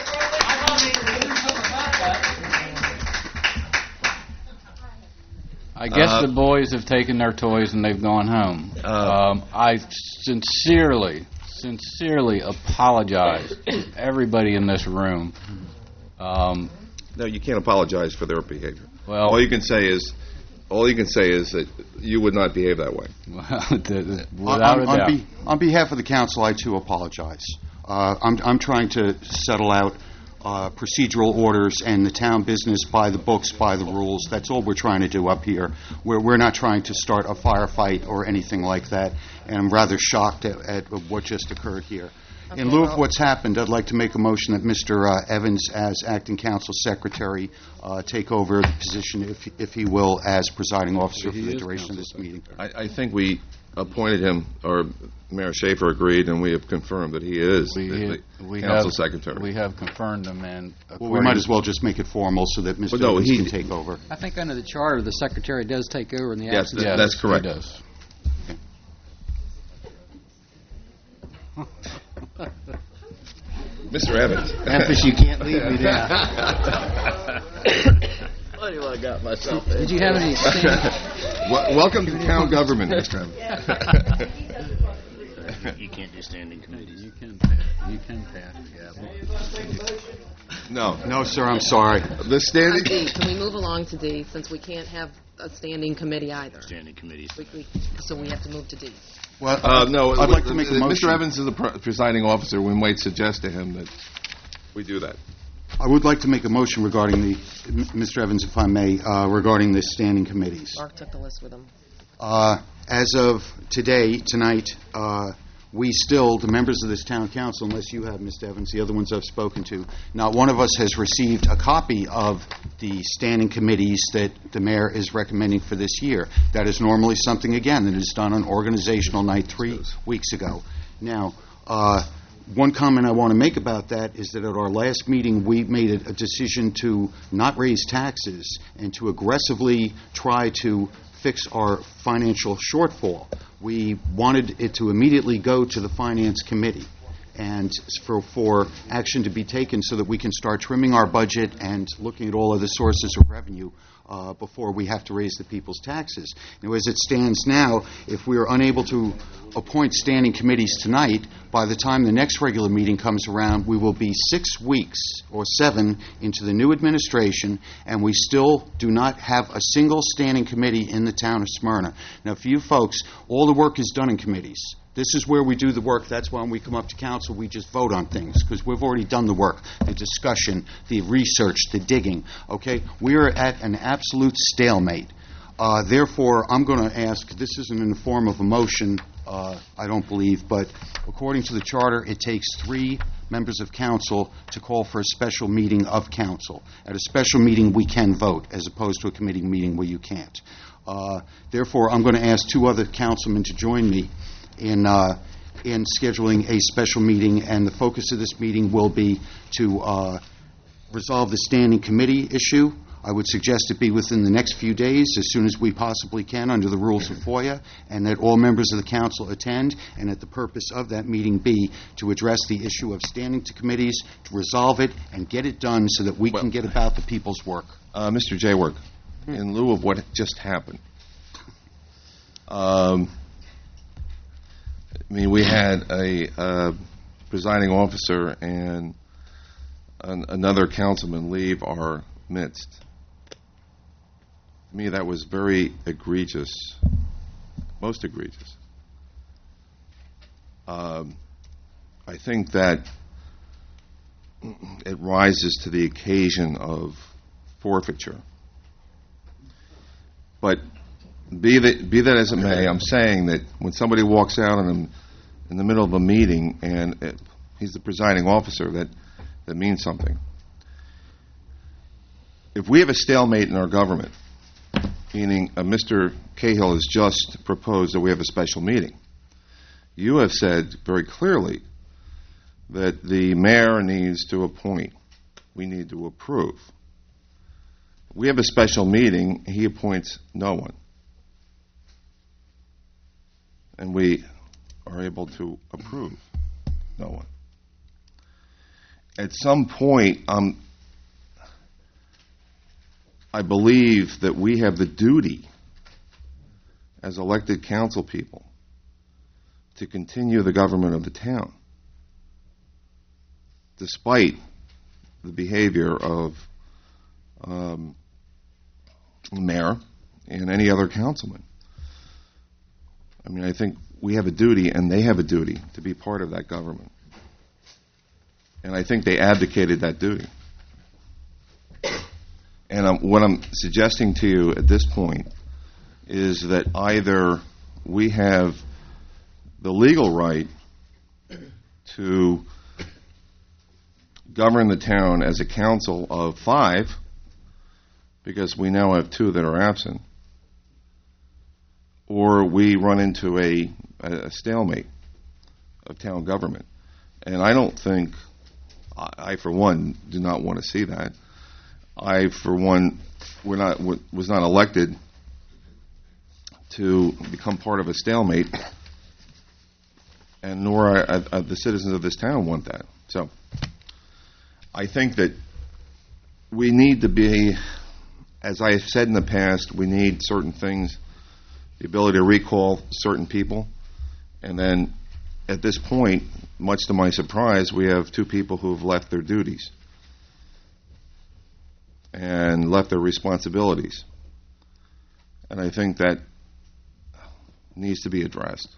I guess Uh, the boys have taken their toys and they've gone home. Uh, um, I sincerely, sincerely apologize to everybody in this room. Um, No, you can't apologize for their behavior. Well- all you can say is, all you can say is that you would not behave that way. without on, a on doubt. be- on behalf of the council, I too apologize. Uh, I'm, I'm trying to settle out uh, procedural orders and the town business by the books, by the rules. That's all we're trying to do up here. We're, we're not trying to start a firefight or anything like that, and I'm rather shocked at, at what just occurred here. In lieu of what's happened, I'd like to make a motion that Mister Uh, Evans, as acting council secretary, uh, take over the position, if, if he will, as presiding officer for He the is duration of this meeting. I, I think we appointed him, or Mayor Schaefer agreed, and we have confirmed that he is We, the, the we council have, secretary. We have confirmed them, and Well, we might as well just make it formal so that Mister Well, no, Evans he- can take over. I think under the charter, the secretary does take over in the Yes, absence. that- of- that's correct. He does. Mister Evans. Memphis, you can't leave me there. What do I got myself in? Did you have any? Wel- welcome to town government, Mister Evans. You can't do standing committees. You can pass. You can pass the gavel. No, No, sir, I'm sorry. the standing. D, can we move along to D, since we can't have a standing committee either? Standing committees. We- we- So we have to move to D. Well, Uh, no, I'd like to make a Mister motion. Evans is the pre- presiding officer. We might suggest to him that we do that. I would like to make a motion regarding the, M- Mister Evans, if I may, uh, regarding the standing committees. Mark took the list with him. Uh, As of today, tonight, uh, we still, the members of this town council, unless you have, Mister Evans, the other ones I've spoken to, not one of us has received a copy of the standing committees that the mayor is recommending for this year. That is normally something, again, that is done on organizational night three weeks ago. Now, uh, one comment I want to make about that is that at our last meeting, we made a a decision to not raise taxes and to aggressively try to fix our financial shortfall. We wanted it to immediately go to the Finance Committee. and for, for action to be taken so that we can start trimming our budget and looking at all other sources of revenue uh, before we have to raise the people's taxes. Now, as it stands now, if we are unable to appoint standing committees tonight, by the time the next regular meeting comes around, we will be six weeks or seven into the new administration, and we still do not have a single standing committee in the town of Smyrna. Now, for you folks, all the work is done in committees. This is where we do the work. That's why when we come up to council, we just vote on things, because we've already done the work, the discussion, the research, the digging. Okay? We are at an absolute stalemate. Uh, therefore, I'm going to ask, this isn't in the form of a motion, uh, I don't believe, but according to the charter, it takes three members of council to call for a special meeting of council. At a special meeting, we can vote, as opposed to a committee meeting where you can't. Uh, therefore, I'm going to ask two other councilmen to join me in uh, in scheduling a special meeting, and the focus of this meeting will be to uh, resolve the standing committee issue. I would suggest it be within the next few days, as soon as we possibly can, under the rules of FOIA, and that all members of the council attend, and that the purpose of that meeting be to address the issue of standing to committees, to resolve it, and get it done so that we Well, can get about the people's work. Uh, Mister Jaywork, in lieu of what just happened, um, I mean, we had a uh, presiding officer and an, another councilman leave our midst. To me, that was very egregious, most egregious. Um, I think that it rises to the occasion of forfeiture. But be that, be that as it may, I'm saying that when somebody walks out in, a, in the middle of a meeting and it, he's the presiding officer, that, that means something. If we have a stalemate in our government, meaning uh, Mister Cahill has just proposed that we have a special meeting, you have said very clearly that the mayor needs to appoint. We need to approve. We have a special meeting, he appoints no one. And we are able to approve no one. At some point, um, I believe that we have the duty as elected council people to continue the government of the town, despite the behavior of um, the mayor and any other councilman. I mean, I think we have a duty, and they have a duty, to be part of that government. And I think they abdicated that duty. And um, what I'm suggesting to you at this point is that either we have the legal right to govern the town as a council of five, because we now have two that are absent, or we run into a, a stalemate of town government. And I don't think, I, I for one, do not want to see that. I, for one, were not, was not elected to become part of a stalemate, and nor are, are the citizens of this town want that. So I think that we need to be, as I have said in the past, we need certain things, the ability to recall certain people, and then at this point, much to my surprise, we have two people who have left their duties and left their responsibilities. And I think that needs to be addressed.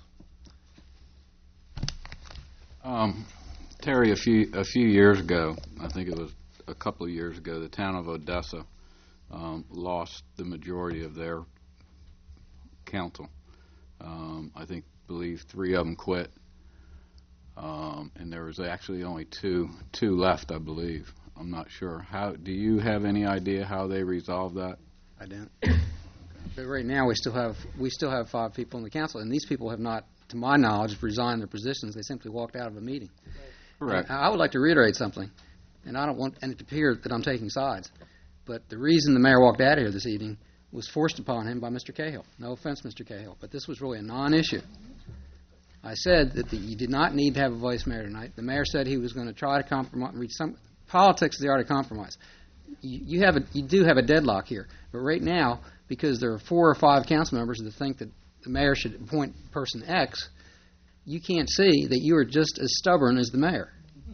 Um, Terry, a few a few years ago, I think it was a couple of years ago, the town of Odessa um, lost the majority of their council. Um, I think, believe three of them quit, um, and there was actually only two two left, I believe. I'm not sure. How do you have any idea how they resolved that? I don't. But right now, we still have we still have five people in the council, and these people have not, to my knowledge, resigned their positions. They simply walked out of a meeting. Correct. And I would like to reiterate something, and I don't want it to appear that I'm taking sides, but the reason the mayor walked out of here this evening was forced upon him by Mister Cahill. No offense, Mister Cahill, but this was really a non-issue. I said that the, you did not need to have a vice mayor tonight. The mayor said he was going to try to compromise. Reach some politics is the art of compromise. You, you have a, you do have a deadlock here, but right now, because there are four or five council members that think that the mayor should appoint person X, you can't see that you are just as stubborn as the mayor.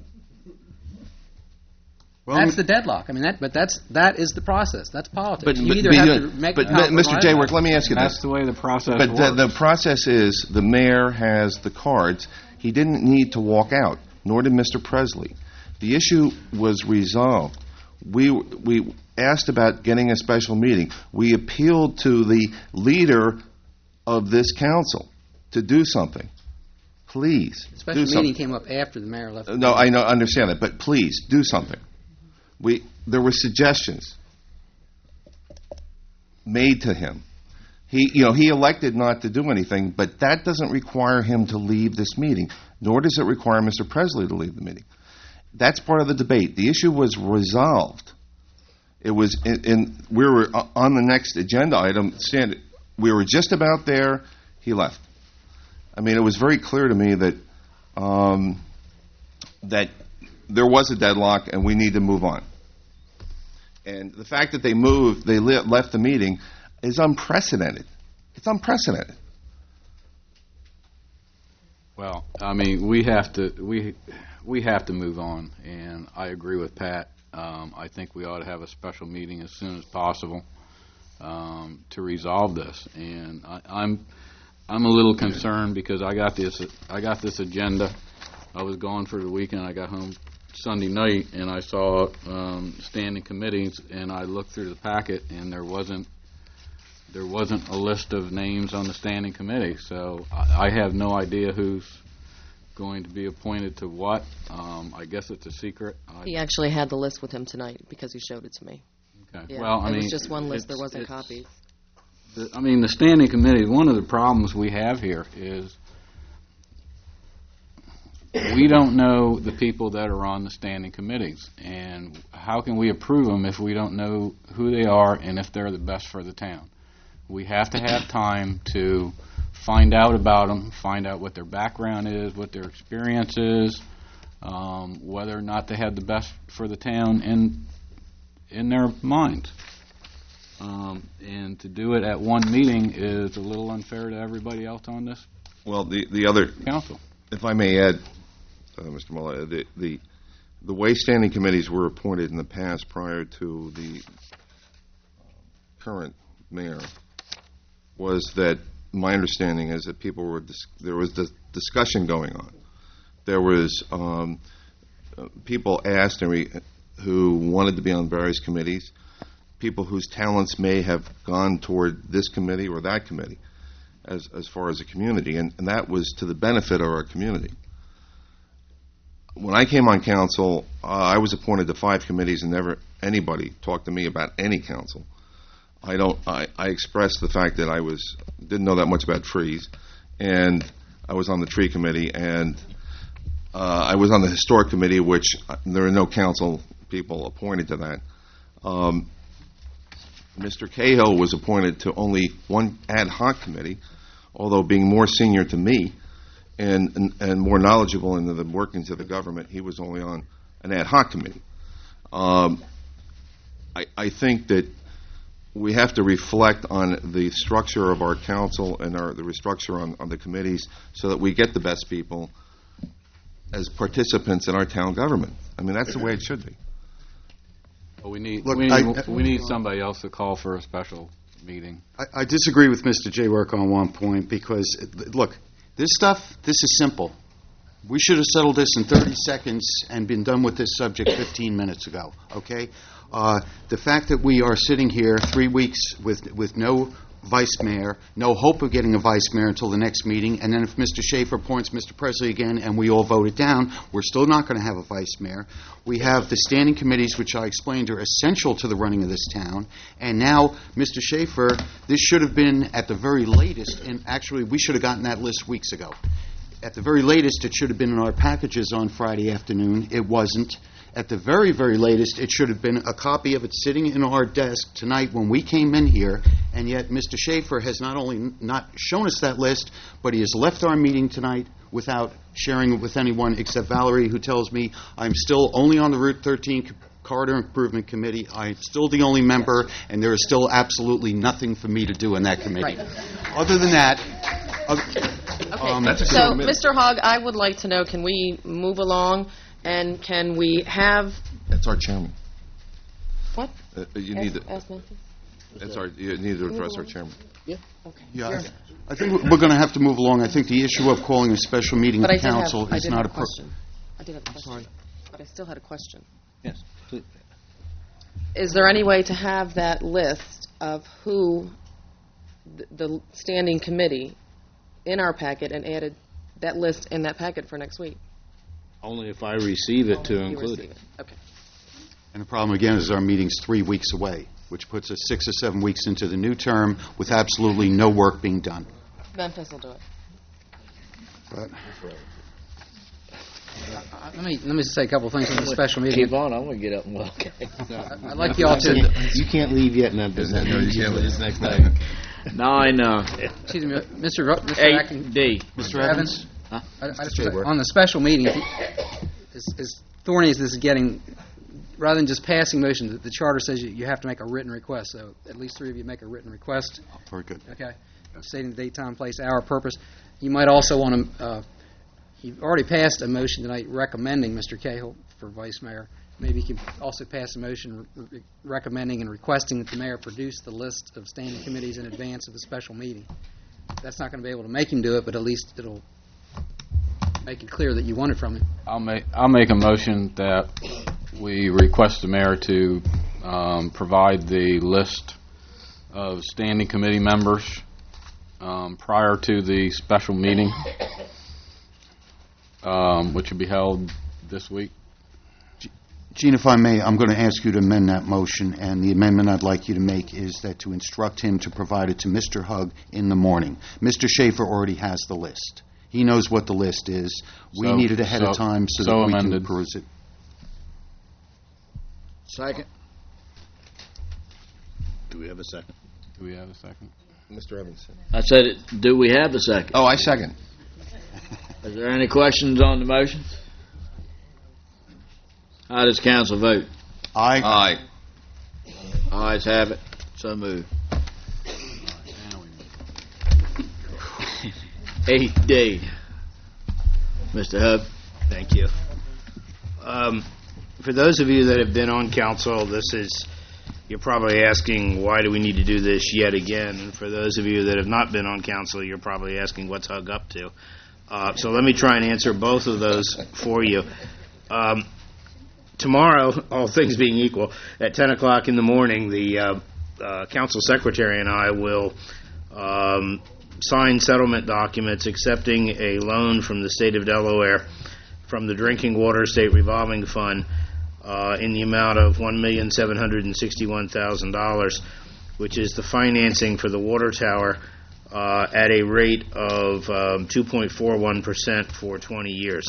Well, that's the deadlock. I mean, that, but that's that is the process. That's politics. But, you but, either but, have you- to make but a compromise. Mister Jayworth, let me ask you That's this. the way the process But works. the, the process is the mayor has the cards. He didn't need to walk out, nor did Mister Presley. The issue was resolved. We we asked about getting a special meeting. We appealed to the leader of this council to do something. Please, The special do something. meeting came up after the mayor left. the No, meeting. I know, understand that, but please do something. We there were suggestions made to him. He, you know, he elected not to do anything, but that doesn't require him to leave this meeting, nor does it require Mister Presley to leave the meeting. That's part of the debate. The issue was resolved. It was, in, in we were on the next agenda item. Stand, we were just about there. He left. I mean, it was very clear to me that um, that there was a deadlock and we need to move on. And the fact that they moved, they le- left the meeting, is unprecedented. It's unprecedented. Well, I mean, we have to we we have to move on, and I agree with Pat. Um, I think we ought to have a special meeting as soon as possible um, to resolve this. And I, I'm I'm a little concerned because I got this I got this agenda. I was gone for the weekend. I got home Sunday night, and I saw um, standing committees, and I looked through the packet, and there wasn't there wasn't a list of names on the standing committee. So I, I have no idea who's going to be appointed to what. Um, I guess it's a secret. I, He actually had the list with him tonight because he showed it to me. okay. Yeah, Well, I it mean, was just one list. There it's- wasn't it's- copies. the- I mean, the standing committee. One of the problems we have here is we don't know the people that are on the standing committees, and how can we approve them if we don't know who they are and if they're the best for the town? We have to have time to find out about them, find out what their background is, what their experience is, um, whether or not they have the best for the town in in their minds. Um, and to do it at one meeting is a little unfair to everybody else on this Well, the the other council. if I may add, uh, Mister Muller, the, the the way standing committees were appointed in the past prior to the current mayor was that my understanding is that people were dis- there was this discussion going on. There was um, uh, people asked and re- who wanted to be on various committees, people whose talents may have gone toward this committee or that committee as as far as a community, and, and that was to the benefit of our community. When I came on council, uh, I was appointed to five committees, and never anybody talked to me about any council. I don't. I, I expressed the fact that I was didn't know that much about trees, and I was on the tree committee, and uh, I was on the historic committee, which uh, there are no council people appointed to that. Um, Mister Cahill was appointed to only one ad hoc committee, although being more senior to me and, and, and more knowledgeable in the workings of the government, he was only on an ad hoc committee. Um, I, I think that we have to reflect on the structure of our council and our, the structure on, on the committees so that we get the best people as participants in our town government. I mean, that's the way it should be. Well, we need Look, we I- need, we need somebody else to call for a special meeting. I, I disagree with Mister J. Work on one point because, uh, look, this stuff, this is simple. We should have settled this in thirty seconds and been done with this subject fifteen minutes ago, okay? Uh, the fact that we are sitting here three weeks with with no vice mayor, no hope of getting a vice mayor until the next meeting, and then if Mister Schaefer appoints Mister Presley again and we all vote it down, we're still not going to have a vice mayor. We have the standing committees, which I explained are essential to the running of this town, and now, Mister Schaefer, this should have been at the very latest, and actually we should have gotten that list weeks ago. At the very latest, it should have been in our packages on Friday afternoon. It wasn't. At the very, very latest, it should have been a copy of it sitting in our desk tonight when we came in here, and yet Mister Schaefer has not only n- not shown us that list, but he has left our meeting tonight without sharing it with anyone except Valerie, who tells me I'm still only on the Route thirteen Corridor Improvement Committee. I'm still the only member, and there is still absolutely nothing for me to do in that committee. Right. Other than that, uh, Okay, um, so, Mister Hogg, I would like to know, can we move along, and can we have, That's our chairman. what? Uh, You need Ask- to, ask Memphis? that's our, you need to address our chairman. Yeah. Okay. yeah, I, I think we're going to have to move along. I think the issue of calling a special meeting of But I the did have, council I is did not have a a pro- question. I did have a question. sorry. But I still had a question. Yes, please. Is there any way to have that list of who, th- the standing committee, in our packet, and added that list in that packet for next week? Only if I receive it to You include receive it. it. Okay. And the problem, again, is our meeting's three weeks away, which puts us six or seven weeks into the new term with absolutely no work being done. Memphis will do it. But Uh, Let me, let me say a couple of things on the special meeting. Keep on, I'm going to get up and walk. I- I'd like you all to, You can't leave yet, Memphis. That No, you means can't you leave. lose next time. Nine, uh, excuse me, Mister Ro- Mister Acting. eight D. Mister Evans? I, I just, Jaber. on the special meeting, as, as thorny as this is getting, rather than just passing motion, the, the charter says you, you have to make a written request. So at least three of you make a written request. Very good. Okay, stating the date, time, place, hour, purpose. You might also want to. Uh, you've already passed a motion tonight recommending Mister Cahill for vice mayor. Maybe you can also pass a motion re- recommending and requesting that the mayor produce the list of standing committees in advance of the special meeting. That's not going to be able to make him do it, but at least it'll make it clear that you want it from him. I'll make, I'll make a motion that we request the mayor to um, provide the list of standing committee members um, prior to the special meeting, um, which will be held this week. Gene, if I may, I'm going to ask you to amend that motion, and the amendment I'd like you to make is that to instruct him to provide it to Mister Hugg in the morning. Mister Schaefer already has the list. He knows what the list is. We So- need it ahead of so- time so, so that we amended. can peruse it. Second. Do we have a second? Do we have a second? Mister Evans. I said, it. Do we have a second? Oh, I second. Is there any questions on the motion? How does council vote? Aye. Aye. Ayes have it. So moved. Eight D. Mister Hub. Thank you. Um, For those of you that have been on council, this is, you're probably asking, why do we need to do this yet again? And for those of you that have not been on council, you're probably asking, what's Hug up to? Uh, So let me try and answer both of those for you. Um, Tomorrow, all things being equal, at ten o'clock in the morning, the uh, uh, council secretary and I will um, sign settlement documents accepting a loan from the state of Delaware from the Drinking Water State Revolving Fund uh, in the amount of one million seven hundred sixty-one thousand dollars, which is the financing for the water tower uh, at a rate of um, two point four one percent for twenty years.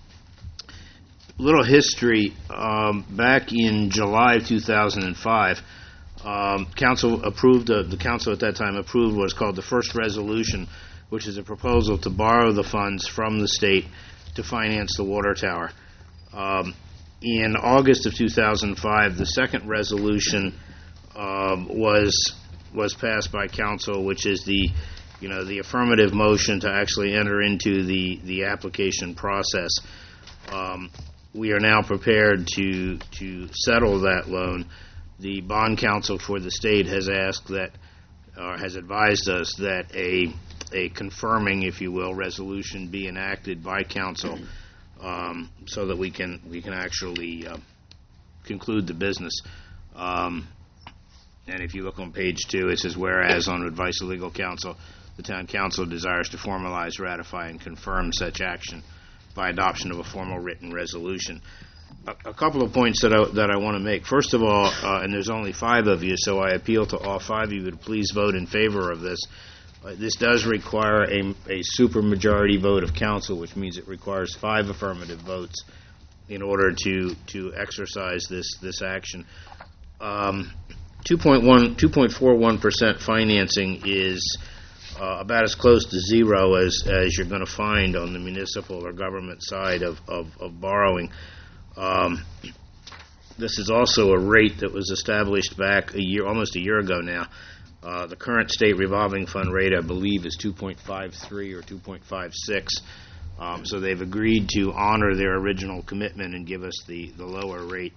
Little history, um, back in July of two thousand five, um, council approved, uh, the council at that time approved what was called the first resolution, which is a proposal to borrow the funds from the state to finance the water tower. Um, in August of two thousand five, the second resolution um, was was passed by council, which is the, you know, the affirmative motion to actually enter into the, the application process. Um, We are now prepared to to settle that loan. The bond counsel for the state has asked that, or has advised us that a a confirming, if you will, resolution be enacted by council, um, so that we can we can actually uh, conclude the business. Um, and if you look on page two, it says, whereas on advice of legal counsel, the town council desires to formalize, ratify, and confirm such action by adoption of a formal written resolution. A, a couple of points that I, that I want to make. First of all, uh, and there's only five of you, so I appeal to all five of you to please vote in favor of this. Uh, this does require a, a supermajority vote of council, which means it requires five affirmative votes in order to, to exercise this, this action. Um, two point one, two point four one percent financing is uh, about as close to zero as, as you're going to find on the municipal or government side of, of, of borrowing. Um, this is also a rate that was established back a year, almost a year ago now. Uh, the current state revolving fund rate, I believe, is two point five three or two point five six. Um, so they've agreed to honor their original commitment and give us the, the lower rate.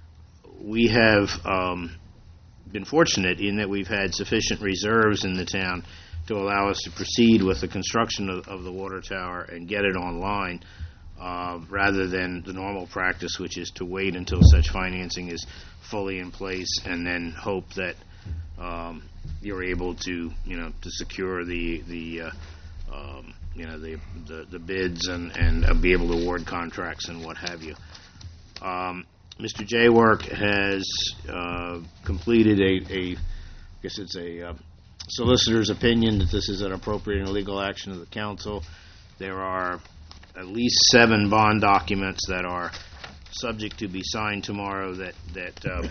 We have um, been fortunate in that we've had sufficient reserves in the town to allow us to proceed with the construction of, of the water tower and get it online, uh, rather than the normal practice, which is to wait until such financing is fully in place and then hope that um, you're able to, you know, to secure the the uh, um, you know the, the the bids and and uh, be able to award contracts and what have you. Um, Mister Jaywork has uh, completed a, a, I guess it's a uh, solicitor's opinion that this is an appropriate and legal action of the council. There are at least seven bond documents that are subject to be signed tomorrow that that uh,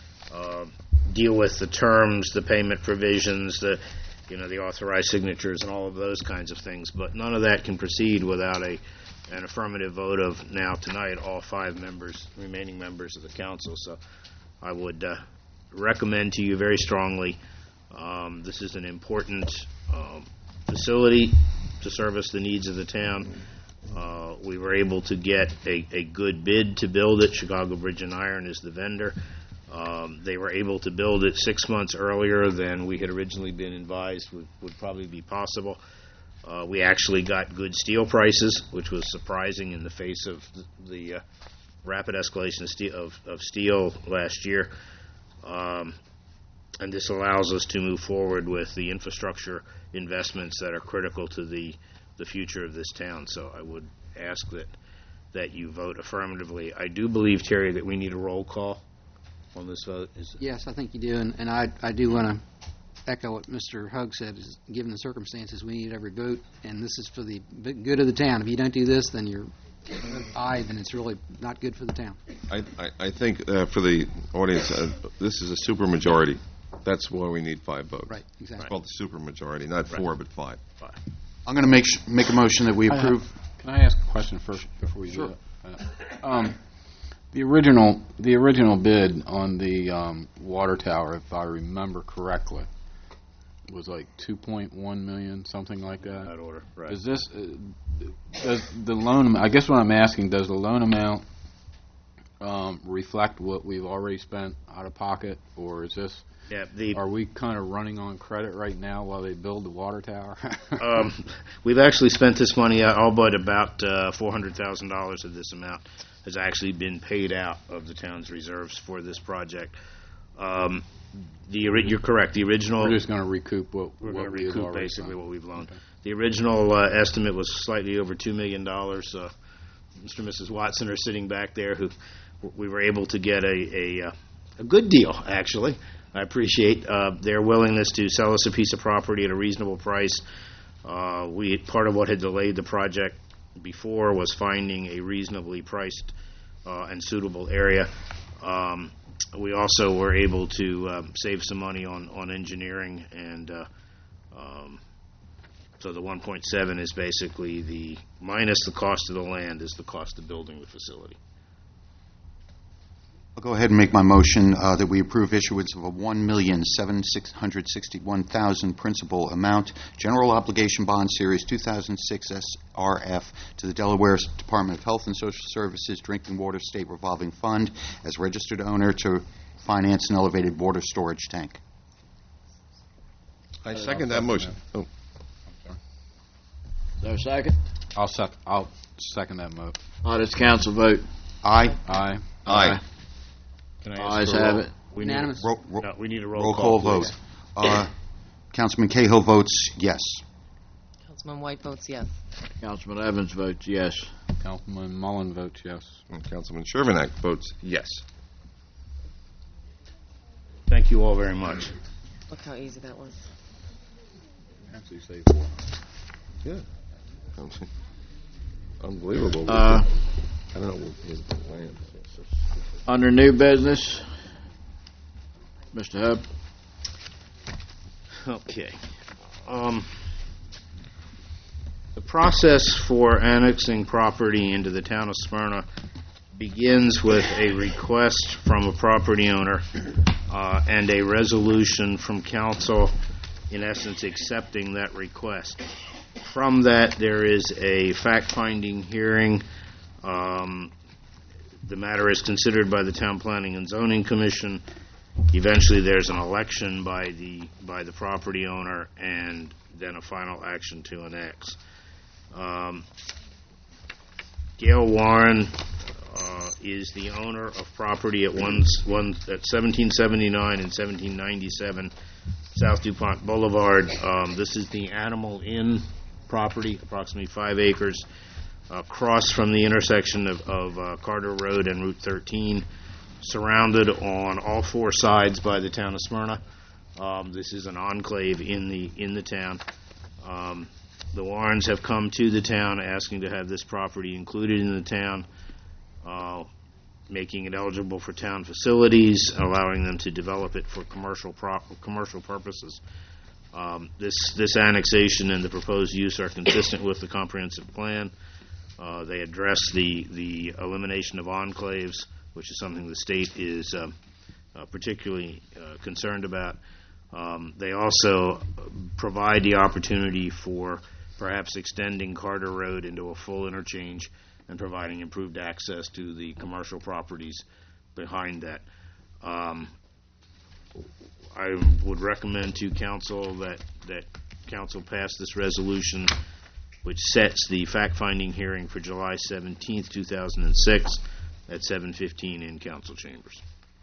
uh, deal with the terms, the payment provisions, the you know the authorized signatures, and all of those kinds of things. But none of that can proceed without a an affirmative vote of now tonight all five members, remaining members of the council. So I would uh, recommend to you very strongly. Um, this is an important um, facility to service the needs of the town. Uh, we were able to get a, a good bid to build it. Chicago Bridge and Iron is the vendor. Um, they were able to build it six months earlier than we had originally been advised would, would probably be possible. Uh, we actually got good steel prices, which was surprising in the face of the, the uh, rapid escalation of steel, of, of steel last year. Um, and this allows us to move forward with the infrastructure investments that are critical to the, the future of this town. So I would ask that, that you vote affirmatively. I do believe, Terry, that we need a roll call on this vote. Is Yes, I think you do, and, and I, I do want to echo what Mister Hugg said. Is given the circumstances, we need every vote, and this is for the good of the town. If you don't do this, then you're aye, then it's really not good for the town. I, I, I think uh, for the audience, uh, this is a supermajority. That's why we need five votes. Right, exactly. It's called the supermajority, not Right. four, but five. Five. I'm going to make sh- make a motion that we I have- approve. Can I ask a question first before you Sure. do it? Uh, um, the original the original bid on the um, water tower, if I remember correctly, was like two point one million, something like that. That order, right. Is this uh, does the loan? am- I guess what I'm asking, does the loan amount um, reflect what we've already spent out of pocket, or is this? Yeah, the Are we kind of running on credit right now while they build the water tower? um, we've actually spent this money, uh, all but about uh, four hundred thousand dollars of this amount has actually been paid out of the town's reserves for this project. Um, the ori- you're correct. The original We're just going to recoup what, we're what going to we have recoup already basically spent. what we've loaned. Okay. The original uh, estimate was slightly over two million dollars. Uh, Mister and Missus Watson are sitting back there, who we were able to get a a, uh, a good deal actually. I appreciate uh, their willingness to sell us a piece of property at a reasonable price. Uh, we part of what had delayed the project before was finding a reasonably priced uh, and suitable area. Um, we also were able to um, save some money on, on engineering, and uh, um, so the one point seven is basically the minus the cost of the land is the cost of building the facility. I'll go ahead and make my motion uh, that we approve issuance of a one million seven hundred sixty-one thousand principal amount general obligation bond series two thousand six S R F to the Delaware Department of Health and Social Services Drinking Water State Revolving Fund as registered owner to finance an elevated water storage tank. I second that motion. Oh, Is there a second? I'll sec. I'll second that motion. On this council vote. Aye. Aye. aye. Can I Ayes for a have roll- it. We need, Unanimous. Ro- ro- no, we need a roll, Roll call please. vote. Uh, Councilman Cahill votes yes. Councilman White votes yes. Councilman Evans votes yes. Councilman Mullen votes yes. And Councilman Shervinack votes yes. Thank you all very much. Look how easy that was. Actually, say four. Yeah. Unbelievable. Uh, I don't know his land. Under new business, Mister Hub. Okay. Um, the process for annexing property into the town of Smyrna begins with a request from a property owner uh, and a resolution from council, in essence, accepting that request. From that, there is a fact-finding hearing. Um, the matter is considered by the Town Planning and Zoning Commission. Eventually, there's an election by the by the property owner, and then a final action to annex. Um, Gail Warren uh, is the owner of property at one, one at seventeen seventy-nine and seventeen ninety-seven South DuPont Boulevard. Um, this is the Animal Inn property, approximately five acres, across from the intersection of, of uh, Carter Road and Route thirteen, surrounded on all four sides by the town of Smyrna. Um, this is an enclave in the in the town. Um, the Warrens have come to the town asking to have this property included in the town, uh, making it eligible for town facilities, allowing them to develop it for commercial prop, commercial purposes. Um, this this annexation and the proposed use are consistent with the comprehensive plan. Uh, they address the the elimination of enclaves, which is something the state is um, uh, particularly uh, concerned about. Um, they also provide the opportunity for perhaps extending Carter Road into a full interchange and providing improved access to the commercial properties behind that. Um, I would recommend to council that, that council pass this resolution, which sets the fact-finding hearing for July seventeenth, two thousand six at seven fifteen in council chambers.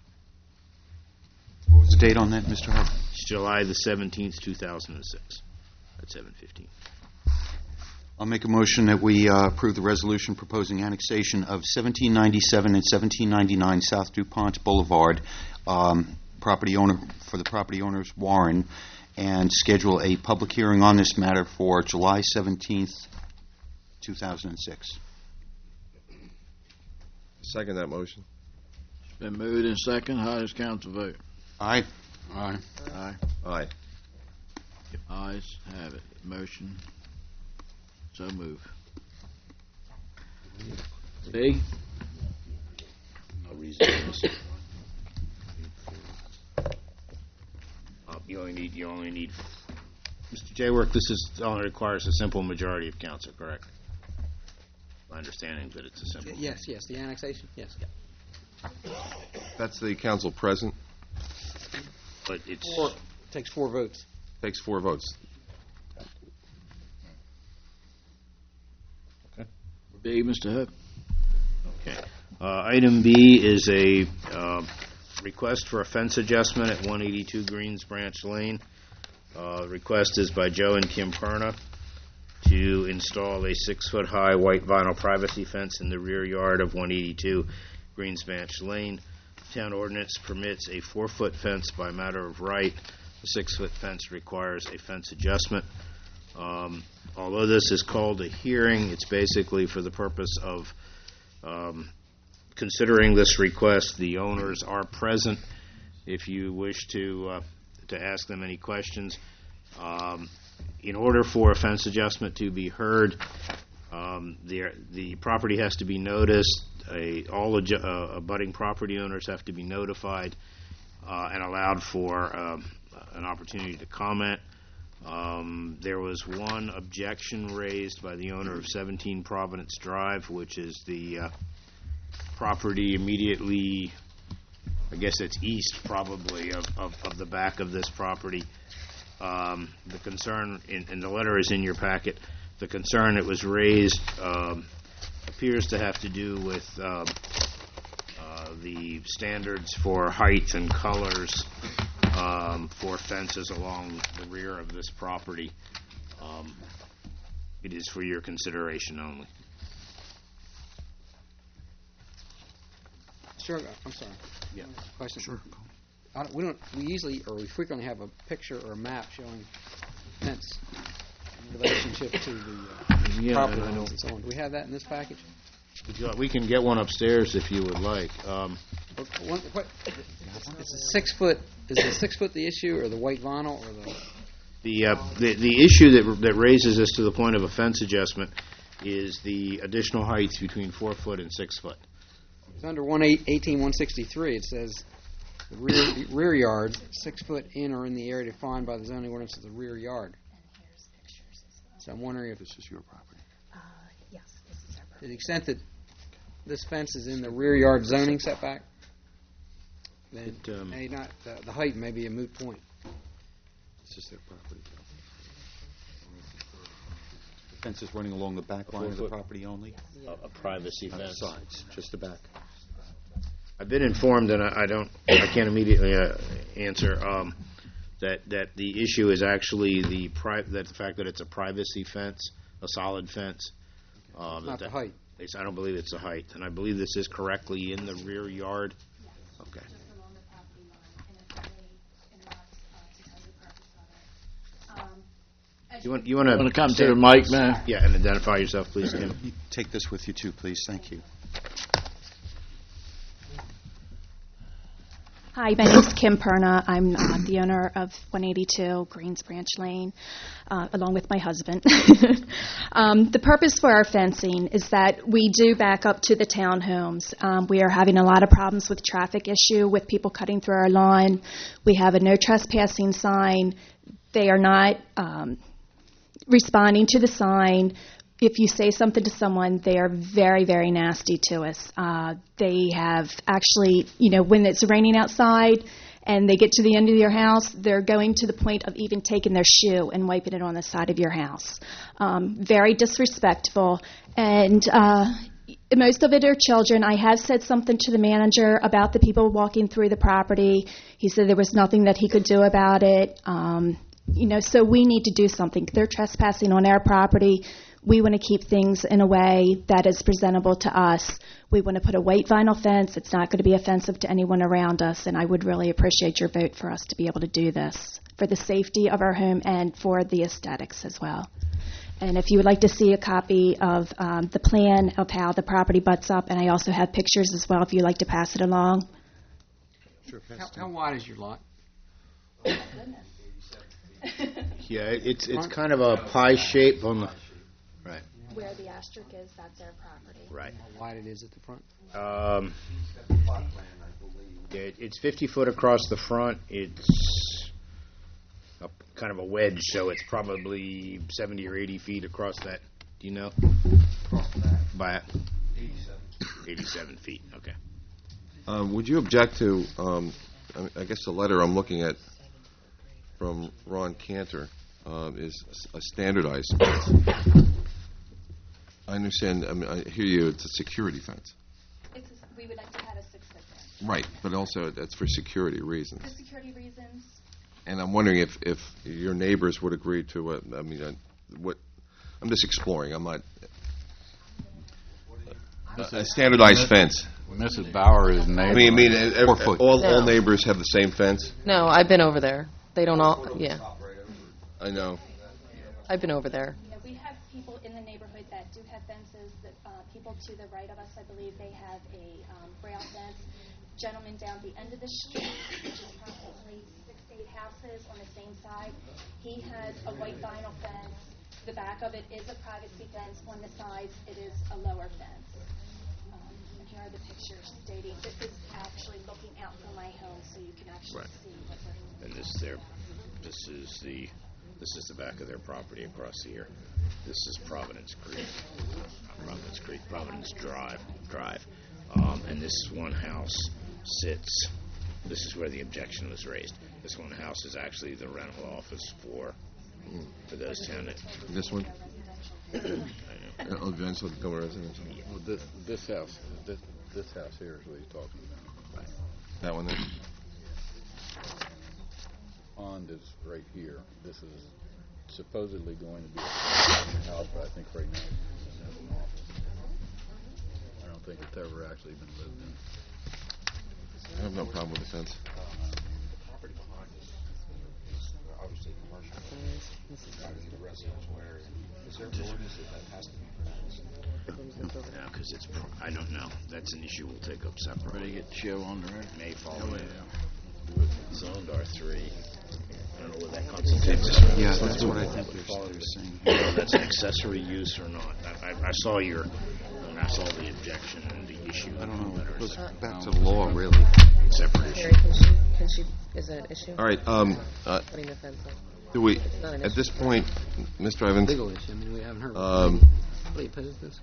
What was the date on that, Mister Hub? It's July the seventeenth, two thousand six at seven fifteen. I'll make a motion that we uh, approve the resolution proposing annexation of seventeen ninety-seven and seventeen ninety-nine South DuPont Boulevard, um, property owner for the property owners Warren, and schedule a public hearing on this matter for July seventeenth, two thousand six. Second that motion. It's been moved in second. How does council vote? Aye. Aye. Aye. Aye. Ayes have it. Motion. So move. B. No reason to miss it. Uh, you only need, you only need, Mister Jaywork, this is, only requires a simple majority of council, correct? My understanding that it's a simple. Yes, yes, the annexation, yes. That's the council present. But it's. Four, takes four votes. Takes four votes. B, Mister Hub. Okay. Uh, item B is a uh, request for a fence adjustment at one eighty-two Greens Branch Lane. Uh, the request is by Joe and Kim Perna to install a six-foot-high white vinyl privacy fence in the rear yard of one eighty-two Greens Branch Lane. Town ordinance permits a four-foot fence by matter of right. The six-foot fence requires a fence adjustment. Um, although this is called a hearing, it's basically for the purpose of um, considering this request. The owners are present if you wish to uh, to ask them any questions. Um, in order for a fence adjustment to be heard, um, the the property has to be noticed. A, all adju- uh, abutting property owners have to be notified uh, and allowed for um, an opportunity to comment. Um, there was one objection raised by the owner of seventeen Providence Drive, which is the uh, property immediately, I guess it's east probably, of, of, of the back of this property. Um, the concern, in, and the letter is in your packet, the concern that was raised um, appears to have to do with uh, uh, the standards for height and colors Um, for fences along the rear of this property. Um, it is for your consideration only. Sure, I'm sorry. Yeah. Question. Sure. I don't, we don't. We usually or we frequently have a picture or a map showing fence in relationship to the uh, Yeah, property I know. lines and so on. Do we have that in this package? Would you like- We can get one upstairs if you would like. Um, One, what, it's a six foot. Is the six foot the issue, or the white vinyl, or the? The, uh, the the issue that that raises us to the point of a fence adjustment is the additional heights between four foot and six foot. It's under one eighteen one sixty three. It says the rear rear yard six foot in or in the area defined by the zoning ordinance of the rear yard. So I'm wondering if this is your property. Uh, yes, this is our To the extent that this fence is in the rear yard zoning setback, then It, um, may not the, the height may be a moot point. It's just their property. The fence is running along the back line of the property only? A, a privacy Not fence. the sides, just the back. I've been informed, and I, I don't, I can't immediately uh, answer um, that that the issue is actually the pri- that the fact that it's a privacy fence, a solid fence. Um, Not that the height. It's, I don't believe it's the height, and I believe this is correctly in the rear yard. Okay. You want you want to Wanna come to the mic, man? Yeah, and identify yourself, please, Kim. Take this with you too, please. Thank you. Hi, my name is Kim Perna. I'm uh, the owner of one eighty-two Greens Branch Lane, uh, along with my husband. um, the purpose for our fencing is that we do back up to the townhomes. Um, we are having a lot of problems with traffic issue with people cutting through our lawn. We have a no trespassing sign. They are not um, responding to the sign. If you say something to someone, they are very, very nasty to us. Uh, they have actually, you know, when it's raining outside and they get to the end of your house, they're going to the point of even taking their shoe and wiping it on the side of your house. Um, very disrespectful. And uh, most of it are children. I have said something to the manager about the people walking through the property. He said there was nothing that he could do about it. Um, you know, so we need to do something. They're trespassing on our property. We want to keep things in a way that is presentable to us. We want to put a white vinyl fence. It's not going to be offensive to anyone around us, and I would really appreciate your vote for us to be able to do this for the safety of our home and for the aesthetics as well. And if you would like to see a copy of um, the plan of how the property butts up, and I also have pictures as well if you'd like to pass it along. Sure. How, how wide is your lot? Yeah, it's it's kind of a pie shape on the right. Where the asterisk is, that's our property. Right. How wide it is at the front? Um, yeah, it- it's fifty foot across the front. It's a, kind of a wedge, so it's probably seventy or eighty feet across that. Do you know? Across the back? By eighty-seven. eighty-seven feet. Okay. Um, Would you object to, um, I mean, I guess the letter I'm looking at from Ron Cantor um, is a standardized fence. I understand, I mean, I hear you, it's a security fence. It's a, we would like to have a six-foot fence. Right, but also that's for security reasons. For security reasons, And I'm wondering if, if your neighbors would agree to, uh, I mean, uh, what, I'm just exploring, I'm not, a a standardized fence. Missus Bauer is neighbor. I mean, I mean, uh, Four uh, foot. all, all No. neighbors have the same fence? No, I've been over there. They don't all, yeah, I know. I've been over there. Yeah, we have people in the neighborhood that do have fences. That uh, people to the right of us, I believe, they have a um, braille fence. Gentleman down the end of the street, which is probably six, eight houses on the same side, he has a white vinyl fence. The back of it is a privacy fence. On the sides, it is a lower fence. Um, and here are the pictures stating this is actually looking out from my home, so you can actually Right. see what we're. And this there, this is the this is the back of their property across here. This is Providence Creek, not Providence Creek, Providence Drive, Drive, um, and this one house sits. This is where the objection was raised. This one house is actually the rental office for for those tenants. This one? Oh, residential, go residential. Well, this, this house, this, this house here is what he's talking about. That one there? Pond is right here. This is supposedly going to be a house, but I think right now it's just an office. I don't think it's ever actually been lived in. I have no problem with the fence. Property behind us is obviously commercial. This is not in the residential area. Is there an ordinance that that has to be pronounced? Yeah, because it's, pro- I don't know. That's an issue we'll take up separately. Ready to get the show on the road? May fall Oh, in. yeah. Zoned R three. I don't know what that constitutes. Yeah, that's what I think they're they're saying. I don't know if that's an accessory use or not. I, I, I saw your, and I saw the objection and the issue. I don't know. It goes Uh, back to the law, really. Separate issue. Carrie, can she, can she, is that an issue? All right, um, uh, Putting the fence up. do we, It's not an at issue. this point, Mister Evans, Legal issue, I mean, we haven't heard. um, What do you oppose this?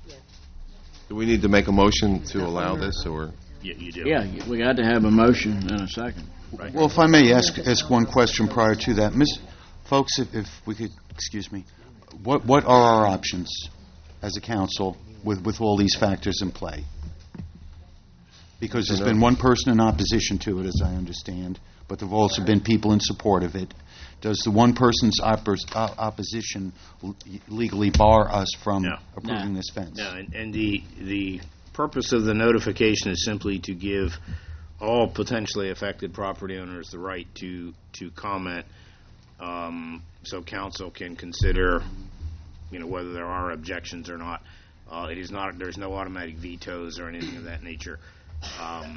do we need to make a motion to allow this, or? Yeah, you do. Yeah, we got to have a motion and a second. Right. Well, if I may ask, ask one question prior to that. Miss, folks, if, if we could, excuse me, what, what are our options as a council with, with all these factors in play? Because there's been one person in opposition to it, as I understand, but there have also been people in support of it. Does the one person's oppos- uh, opposition l- legally bar us from No. approving this fence? No, and, and the, the purpose of the notification is simply to give all potentially affected property owners the right to, to comment, um, so council can consider, you know, whether there are objections or not. Uh, it is not, there's no automatic vetoes or anything of that nature. Um,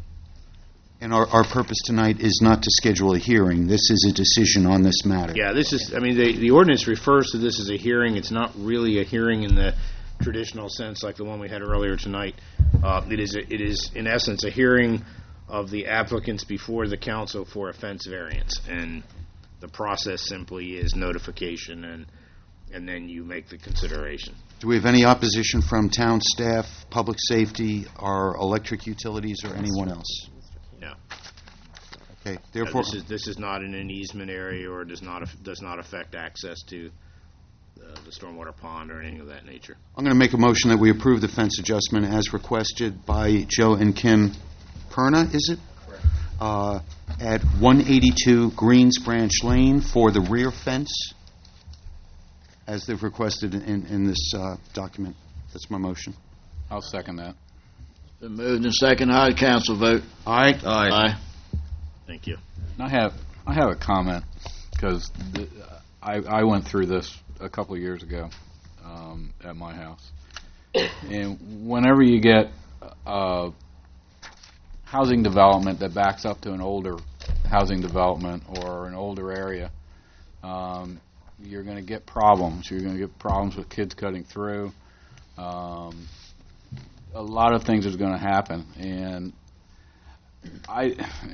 And our, our purpose tonight is not to schedule a hearing. This is a decision on this matter. Yeah, this is, I mean, the, the ordinance refers to this as a hearing. It's not really a hearing in the traditional sense like the one we had earlier tonight. Uh, it is, a, it is, in essence, a hearing of the applicants before the council for a fence variance. And the process simply is notification, and, and then you make the consideration. Do we have any opposition from town staff, public safety, our electric utilities, or anyone else? No. Okay, Uh, therefore, This is, this is not in an easement area, or does not, aff- does not affect access to uh, the stormwater pond or anything of that nature. I'm going to make a motion that we approve the fence adjustment as requested by Joe and Kim Perna, is it? Correct. Uh, at one eighty-two Greens Branch Lane for the rear fence, as they've requested in, in this uh, document. That's my motion. I'll second that. Been moved and second. How did council vote? Aye. Aye. Aye. Thank you. I have I have a comment because I I went through this a couple of years ago um, at my house, and whenever you get uh, housing development that backs up to an older housing development or an older area, um, you're going to get problems. You're going to get problems with kids cutting through. Um, a lot of things is going to happen, and I,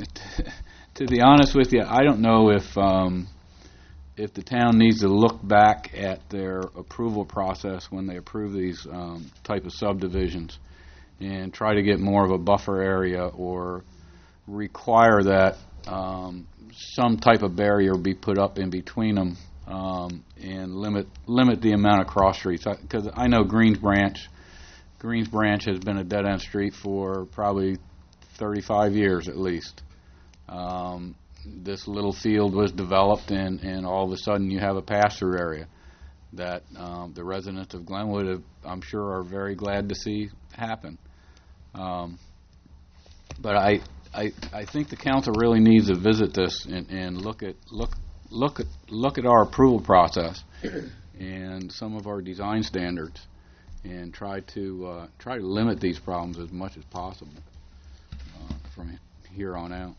to be honest with you, I don't know if um, if the town needs to look back at their approval process when they approve these um, type of subdivisions and try to get more of a buffer area or require that um, some type of barrier be put up in between them um, and limit limit the amount of cross streets. Because I, I know Greens Branch, Greens Branch has been a dead end street for probably thirty-five years at least. Um, this little field was developed, and, and all of a sudden you have a pass-through area that um, the residents of Glenwood, have, I'm sure, are very glad to see happen. Um, but I, I, I think the council really needs to visit this and, and look at look look at look at our approval process and some of our design standards, and try to uh, try to limit these problems as much as possible uh, from here on out.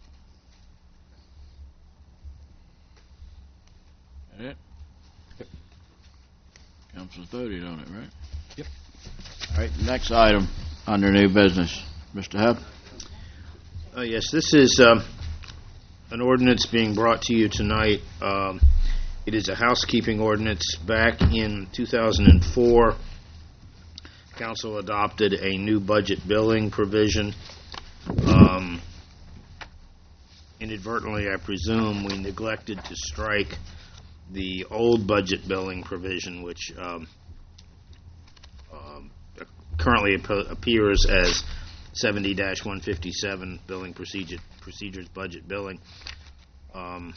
That it? Yep. Council's voted on it, right? Yep. All right, next item under new business. Mister Hub? Uh, yes, this is um, an ordinance being brought to you tonight. Um, it is a housekeeping ordinance. Back in two thousand four, council adopted a new budget billing provision. Um, inadvertently, I presume, we neglected to strike the old budget billing provision, which um, um, currently ap- appears as seventy dash one fifty-seven billing procedure procedures budget billing. Um,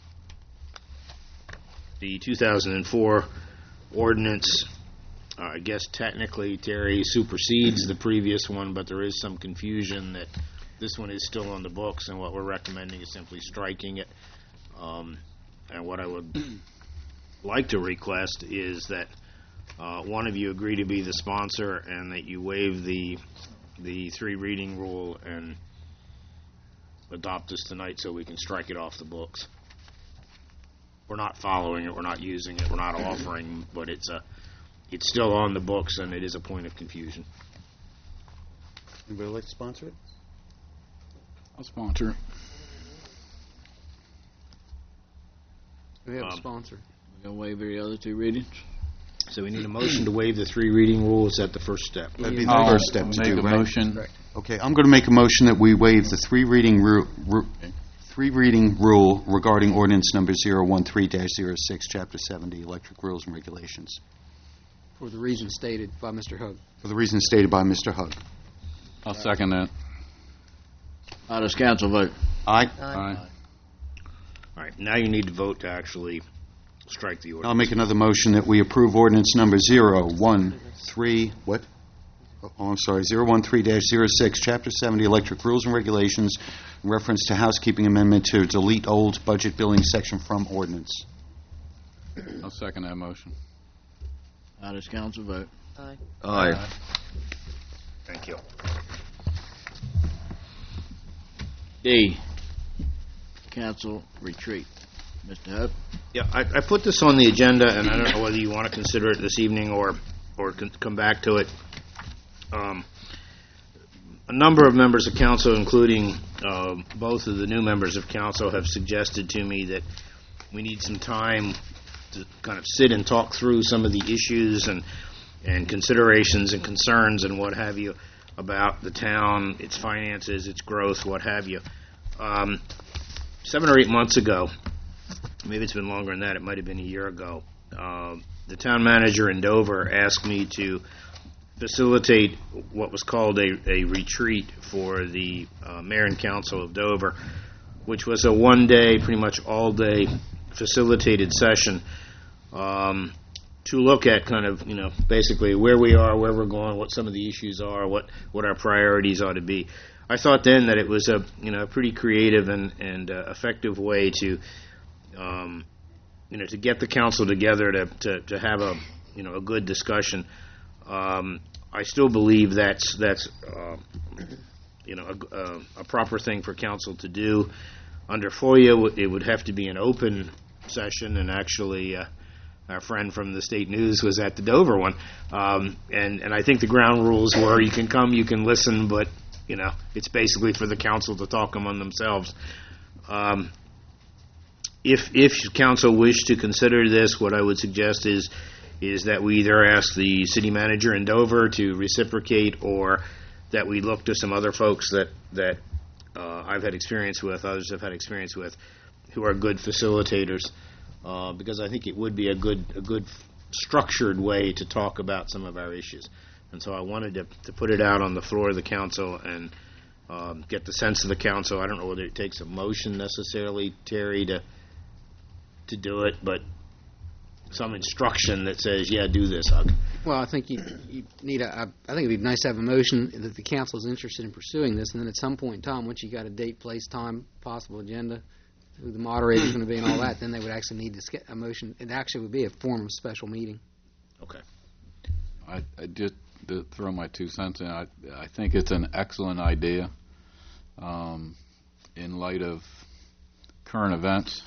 the two thousand four ordinance, uh, I guess technically, Terry, supersedes the previous one, but there is some confusion that this one is still on the books, and what we're recommending is simply striking it. Um, and what I would like to request is that uh, one of you agree to be the sponsor and that you waive the the three reading rule and adopt this tonight so we can strike it off the books. We're not following it, we're not using it, we're not offering, but it's a it's still on the books and it is a point of confusion. Anybody like to sponsor it? I'll sponsor it. We have Um, a sponsor. We're going to waive the other two readings? So we need a motion to waive the three reading rule. Is that the first step? That'd be the I'll first step to make do, a right? motion. Correct. Okay, I'm going to make a motion that we waive the three reading ru- ru- three reading rule regarding ordinance number zero one three dash zero six, Chapter seventy, Electric Rules and Regulations, For the reasons stated by Mister Hug. for the reasons stated by Mister Hug. I'll second that. How does council vote? Aye. Aye. All right, now you need to vote to actually strike the I'll ordinance. make another motion that we approve ordinance number zero one three, what? Oh, I'm sorry, zero one three dash zero six, Chapter seventy, Electric Rules and Regulations, in reference to housekeeping amendment to delete old budget billing section from ordinance. I'll second that motion. How does council vote? Aye. Aye. Thank you. D, council retreat. Mister Hub? Yeah, I, I put this on the agenda, and I don't know whether you want to consider it this evening or or con- come back to it. Um, a number of members of council, including uh, both of the new members of council, have suggested to me that we need some time to kind of sit and talk through some of the issues and and considerations and concerns and what have you about the town, its finances, its growth, what have you. Um, seven or eight months ago, maybe it's been longer than that, it might have been a year ago, uh, the town manager in Dover asked me to facilitate what was called a, a retreat for the uh, mayor and council of Dover, which was a one-day, pretty much all-day facilitated session um, to look at kind of, you know, basically where we are, where we're going, what some of the issues are, what, what our priorities ought to be. I thought then that it was a, you know, a pretty creative and, and uh, effective way to Um, you know, to get the council together to, to, to have a, you know, a good discussion. Um, I still believe that's that's uh, you know a, a, a proper thing for council to do. Under FOIA, it would have to be an open session, and actually, uh, our friend from the State News was at the Dover one, um, and and I think the ground rules were you can come, you can listen, but you know, it's basically for the council to talk among themselves. Um, If if council wish to consider this, what I would suggest is is that we either ask the city manager in Dover to reciprocate, or that we look to some other folks that that uh, I've had experience with, others have had experience with, who are good facilitators, uh, because I think it would be a good a good structured way to talk about some of our issues. And so I wanted to to put it out on the floor of the council and um, get the sense of the council. I don't know whether it takes a motion necessarily, Terry, to to do it, but some instruction that says, yeah, do this, Hug. Well, I think you, you need a, I think it'd be nice to have a motion that the council is interested in pursuing this, and then at some point in time, once you got a date, place, time, possible agenda, who the moderator is going to be and all that, then they would actually need to sch- a motion. It actually would be a form of special meeting. Okay. I, I just to throw my two cents in, I, I think it's an excellent idea um, in light of current events.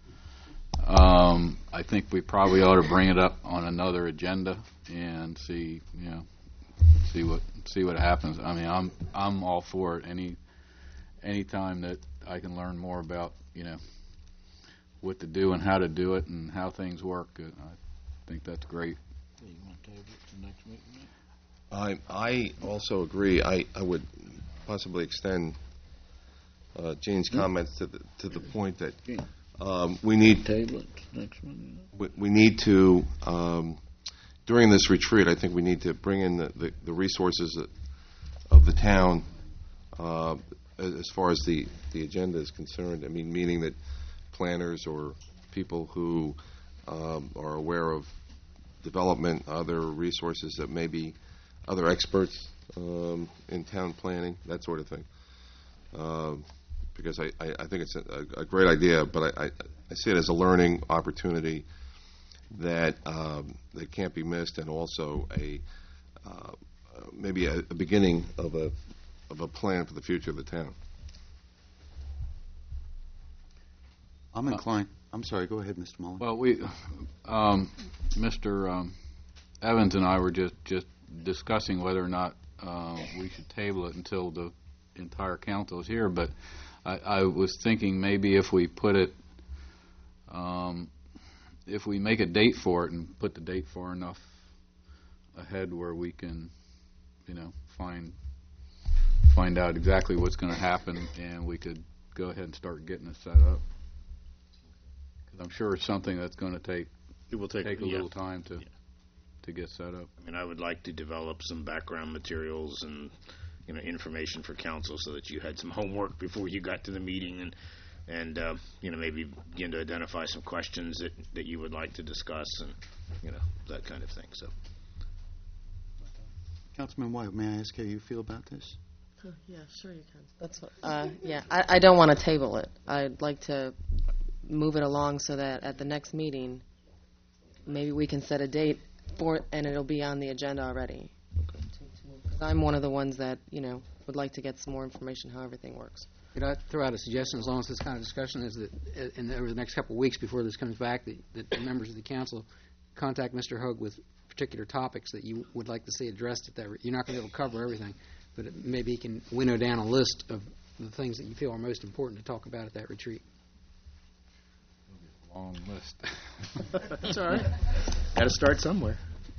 Um, I think we probably ought to bring it up on another agenda and see, you know, see what see what happens. I mean, I'm I'm all for it. Any any time that I can learn more about, you know, what to do and how to do it and how things work, uh, I think that's great. You want to table it to next meeting? I I also agree. I, I would possibly extend uh, Jane's comments to the to the point that um, we need Table it to next meeting. we, we need to um, during this retreat. I think we need to bring in the, the, the resources that, of the town uh, as far as the, the agenda is concerned. I mean, meaning that planners or people who um, are aware of development, other resources that may be other experts um, in town planning, that sort of thing. Uh, because I, I, I think it's a, a great idea, but I, I, I see it as a learning opportunity that um, that can't be missed, and also a uh, maybe a, a beginning of a of a plan for the future of the town. I'm inclined. I'm sorry. Go ahead, Mister Mullen. Well, we, um, Mister Um, Evans and I were just, just discussing whether or not uh, we should table it until the entire council is here. But I, I was thinking maybe if we put it, um, if we make a date for it and put the date far enough ahead where we can, you know, find find out exactly what's going to happen, and we could go ahead and start getting it set up. I'm sure it's something that's going to take it will take, take a yeah. little time to Yeah. to get set up. I mean, I would like to develop some background materials and, you know, information for council so that you had some homework before you got to the meeting, and and uh, you know, maybe begin to identify some questions that that you would like to discuss, and you know, that kind of thing. So, Councilman White, may I ask how you feel about this? Oh, yeah, sure you can. That's what, uh, yeah, I, I don't want to table it. I'd like to move it along so that at the next meeting, maybe we can set a date for it, and it'll be on the agenda already. Okay. Because I'm one of the ones that, you know, would like to get some more information how everything works. Could I throw out a suggestion, as long as this kind of discussion is that, uh, in the, over the next couple of weeks before this comes back, that, that the members of the council contact Mister Hoag with particular topics that you would like to see addressed at that. Re- You're not going to be able to cover everything, but it, maybe you can winnow down a list of the things that you feel are most important to talk about at that retreat. Long list. That's all right. Got to start somewhere.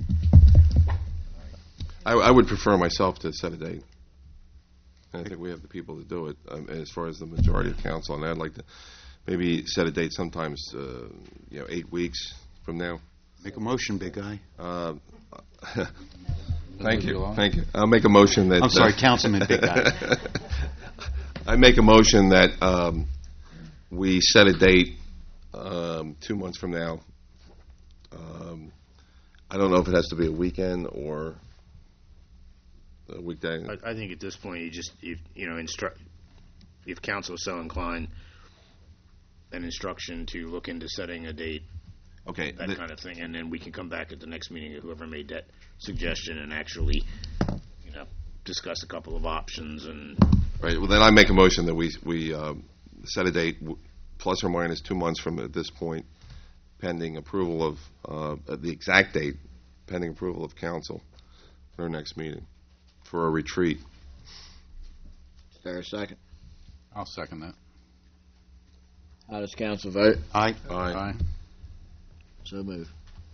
I, I would prefer myself to set a date. I think we have the people to do it, um, as far as the majority of council, and I'd like to maybe set a date sometimes, uh, you know, eight weeks from now. Make a motion, big guy. Uh, thank you, thank you. I'll make a motion that... I'm sorry, uh, Councilman Big Guy. I make a motion that um, we set a date um, two months from now. Um, I don't know if it has to be a weekend or a weekday. I, I think at this point, you just, you, you know, instruct, if council is so inclined, an instruction to look into setting a date. Okay. That the, kind of thing, and then we can come back at the next meeting, whoever made that suggestion, and actually, you know, discuss a couple of options. And right. Well, then I make a motion that we we um, set a date, w- plus or minus two months from at this point, pending approval of uh, the exact date, pending approval of council for our next meeting for a retreat. Is there a second? I'll second that. How does council vote? Aye. Aye. Aye. So move.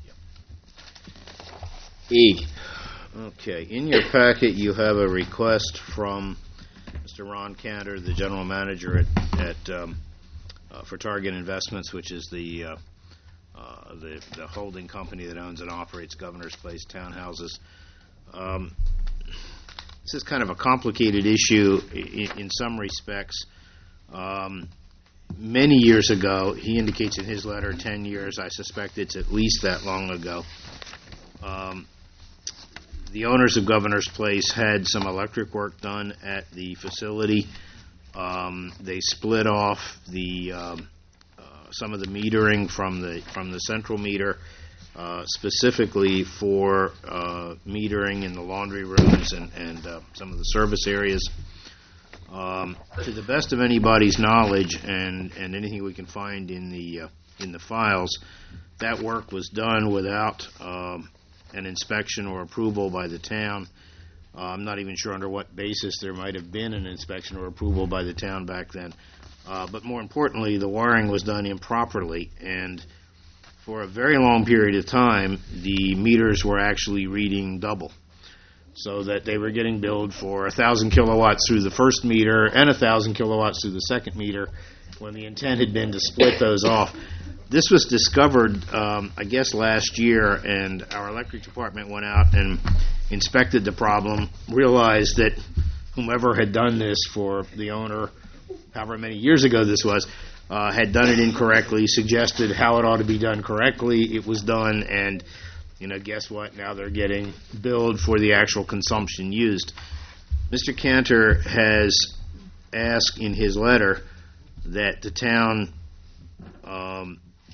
E. Okay. In your packet, you have a request from Mister Ron Cantor, the general manager at, at um, uh, for Target Investments, which is the, uh, uh, the the holding company that owns and operates Governor's Place townhouses. Um, this is kind of a complicated issue in, in some respects. Um, Many years ago, he indicates in his letter, ten years, I suspect it's at least that long ago, um, the owners of Governor's Place had some electric work done at the facility. Um, they split off the um, uh, some of the metering from the from the central meter, uh, specifically for uh, metering in the laundry rooms and, and uh, some of the service areas. Um, to the best of anybody's knowledge, and, and anything we can find in the uh, in the files, that work was done without um, an inspection or approval by the town. Uh, I'm not even sure under what basis there might have been an inspection or approval by the town back then. Uh, but more importantly, the wiring was done improperly, and for a very long period of time, the meters were actually reading double, so that they were getting billed for one thousand kilowatts through the first meter and one thousand kilowatts through the second meter, when the intent had been to split those off. This was discovered, um, I guess, last year, and our electric department went out and inspected the problem, realized that whomever had done this for the owner, however many years ago this was, uh, had done it incorrectly, suggested how it ought to be done correctly. It was done, and you know, guess what? Now they're getting billed for the actual consumption used. Mister Cantor has asked in his letter that the town um,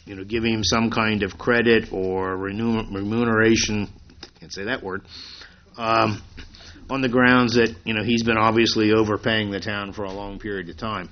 you know, giving him some kind of credit or remun- remuneration, can't say that word, um, on the grounds that, you know, he's been obviously overpaying the town for a long period of time.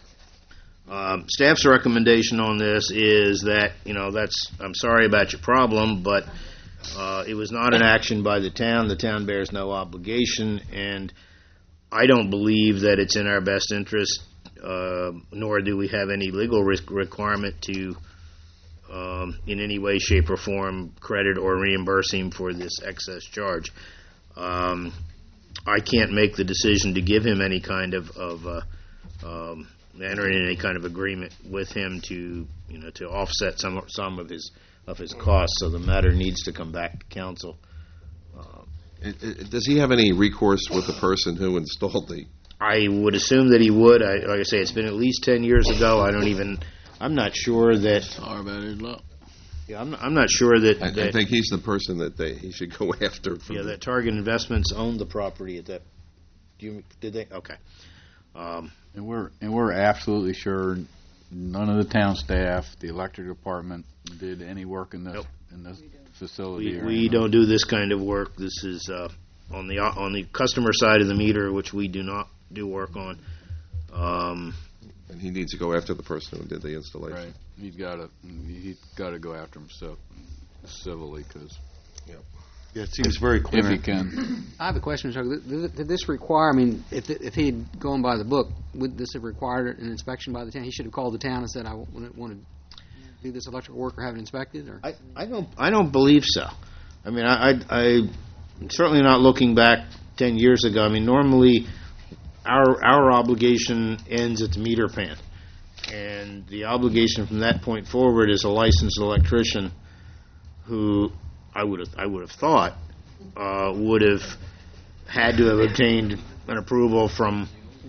Um, staff's recommendation on this is that, you know, that's, I'm sorry about your problem, but uh, it was not an action by the town. The town bears no obligation, and I don't believe that it's in our best interest, uh, nor do we have any legal risk requirement to, um, in any way, shape, or form, credit or reimburse him for this excess charge. Um, I can't make the decision to give him any kind of, of uh, um, enter in any kind of agreement with him to, you know, to offset some some of his of his costs. So the matter needs to come back to council. Uh, It- it- Does he have any recourse with the person who installed the? I would assume that he would. I, like I say, it's been at least ten years ago. I don't even. I'm not sure that. Sorry about his luck. Yeah, I'm. I'm not sure that. I, that I think he's the person that they he should go after. For yeah, the- that Target Investments owned the property at that. Do you did they? Okay. Um, And we're and we're absolutely sure none of the town staff, the electric department, did any work in this Nope. in this facility. We, or we anything. don't do this kind of work. This is uh, on the on the customer side of the meter, which we do not do work on. Um, and he needs to go after the person who did the installation. Right. He's got to he's got to go after himself civilly because. Yeah, it seems very clear. If he can. I have a question, Chuck. Did, did did this require, I mean, if if he had gone by the book, would this have required an inspection by the town? He should have called the town and said, I want to do this electrical work or have it inspected? Or? I, I don't I don't believe so. I mean, I, I, I'm certainly not looking back ten years ago. I mean, normally our our obligation ends at the meter pan, and the obligation from that point forward is a licensed electrician who I would have I would have thought uh, would have had to have obtained an approval from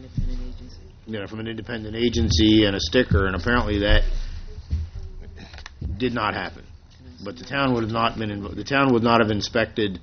you know from an independent agency and a sticker, and apparently that did not happen. But the town would have not been inv- the town would not have inspected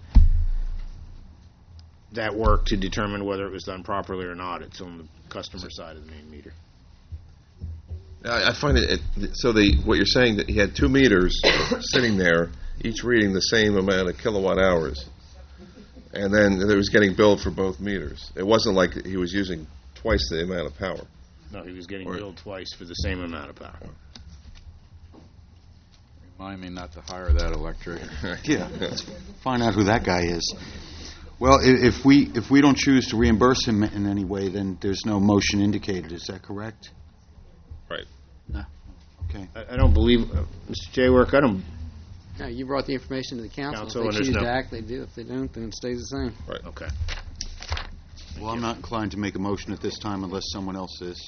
that work to determine whether it was done properly or not. It's on the customer side of the main meter. I, I find it, it so the what you're saying that he had two meters sitting there, each reading the same amount of kilowatt hours, and then it was getting billed for both meters. It wasn't like he was using twice the amount of power. No, he was getting Or- billed twice for the same amount of power. Remind me not to hire that electrician. Yeah, let's find out who that guy is. Well, i- if we if we don't choose to reimburse him in any way, then there's no motion indicated. Is that correct? Right. No. Okay. I, I don't believe, uh, Mister Jaywork, I don't. No, you brought the information to the council. Council, if and they there's choose no- to act, they do. If they don't, then it stays the same. Right. Okay. Well, I'm not inclined to make a motion at this time unless someone else is.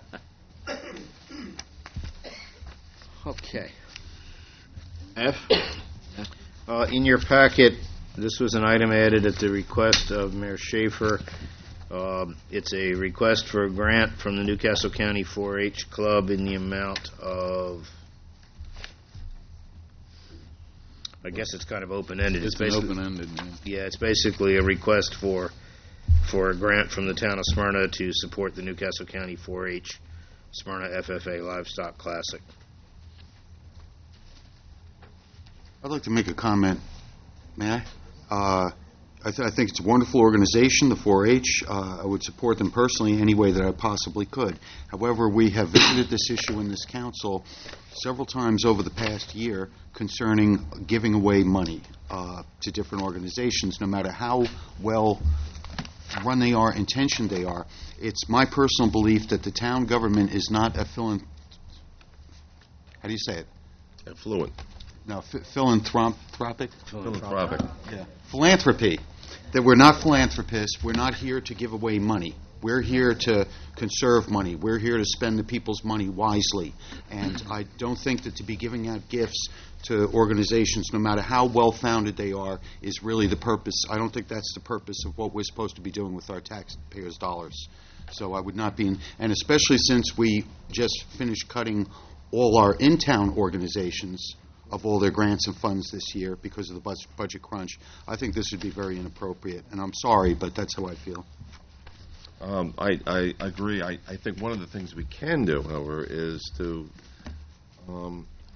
Okay. F. Uh, in your packet, this was an item added at the request of Mayor Schaefer. Um, it's a request for a grant from the Newcastle County four H Club in the amount of, I guess it's kind of open-ended. It's been open-ended. Yeah. Yeah, it's basically a request for for a grant from the town of Smyrna to support the Newcastle County four H Smyrna F F A Livestock Classic. I'd like to make a comment. May I? Uh, I, th- I think it's a wonderful organization, the four H. Uh, I would support them personally any way that I possibly could. However, we have visited this issue in this council several times over the past year concerning giving away money uh, to different organizations, no matter how well run they are, intentioned they are. It's my personal belief that the town government is not a philan... How do you say it? Affluent. No, ph- philanthropic? Philanthropic. Yeah. Philanthropy. That we're not philanthropists. We're not here to give away money. We're here to conserve money. We're here to spend the people's money wisely. And I don't think that to be giving out gifts to organizations, no matter how well-founded they are, is really the purpose. I don't think that's the purpose of what we're supposed to be doing with our taxpayers' dollars. So I would not be in, and especially since we just finished cutting all our in-town organizations of all their grants and funds this year because of the bus- budget crunch, I think this would be very inappropriate. And I'm sorry, but that's how I feel. Um, I, I agree. I, I think one of the things we can do, however, is to um,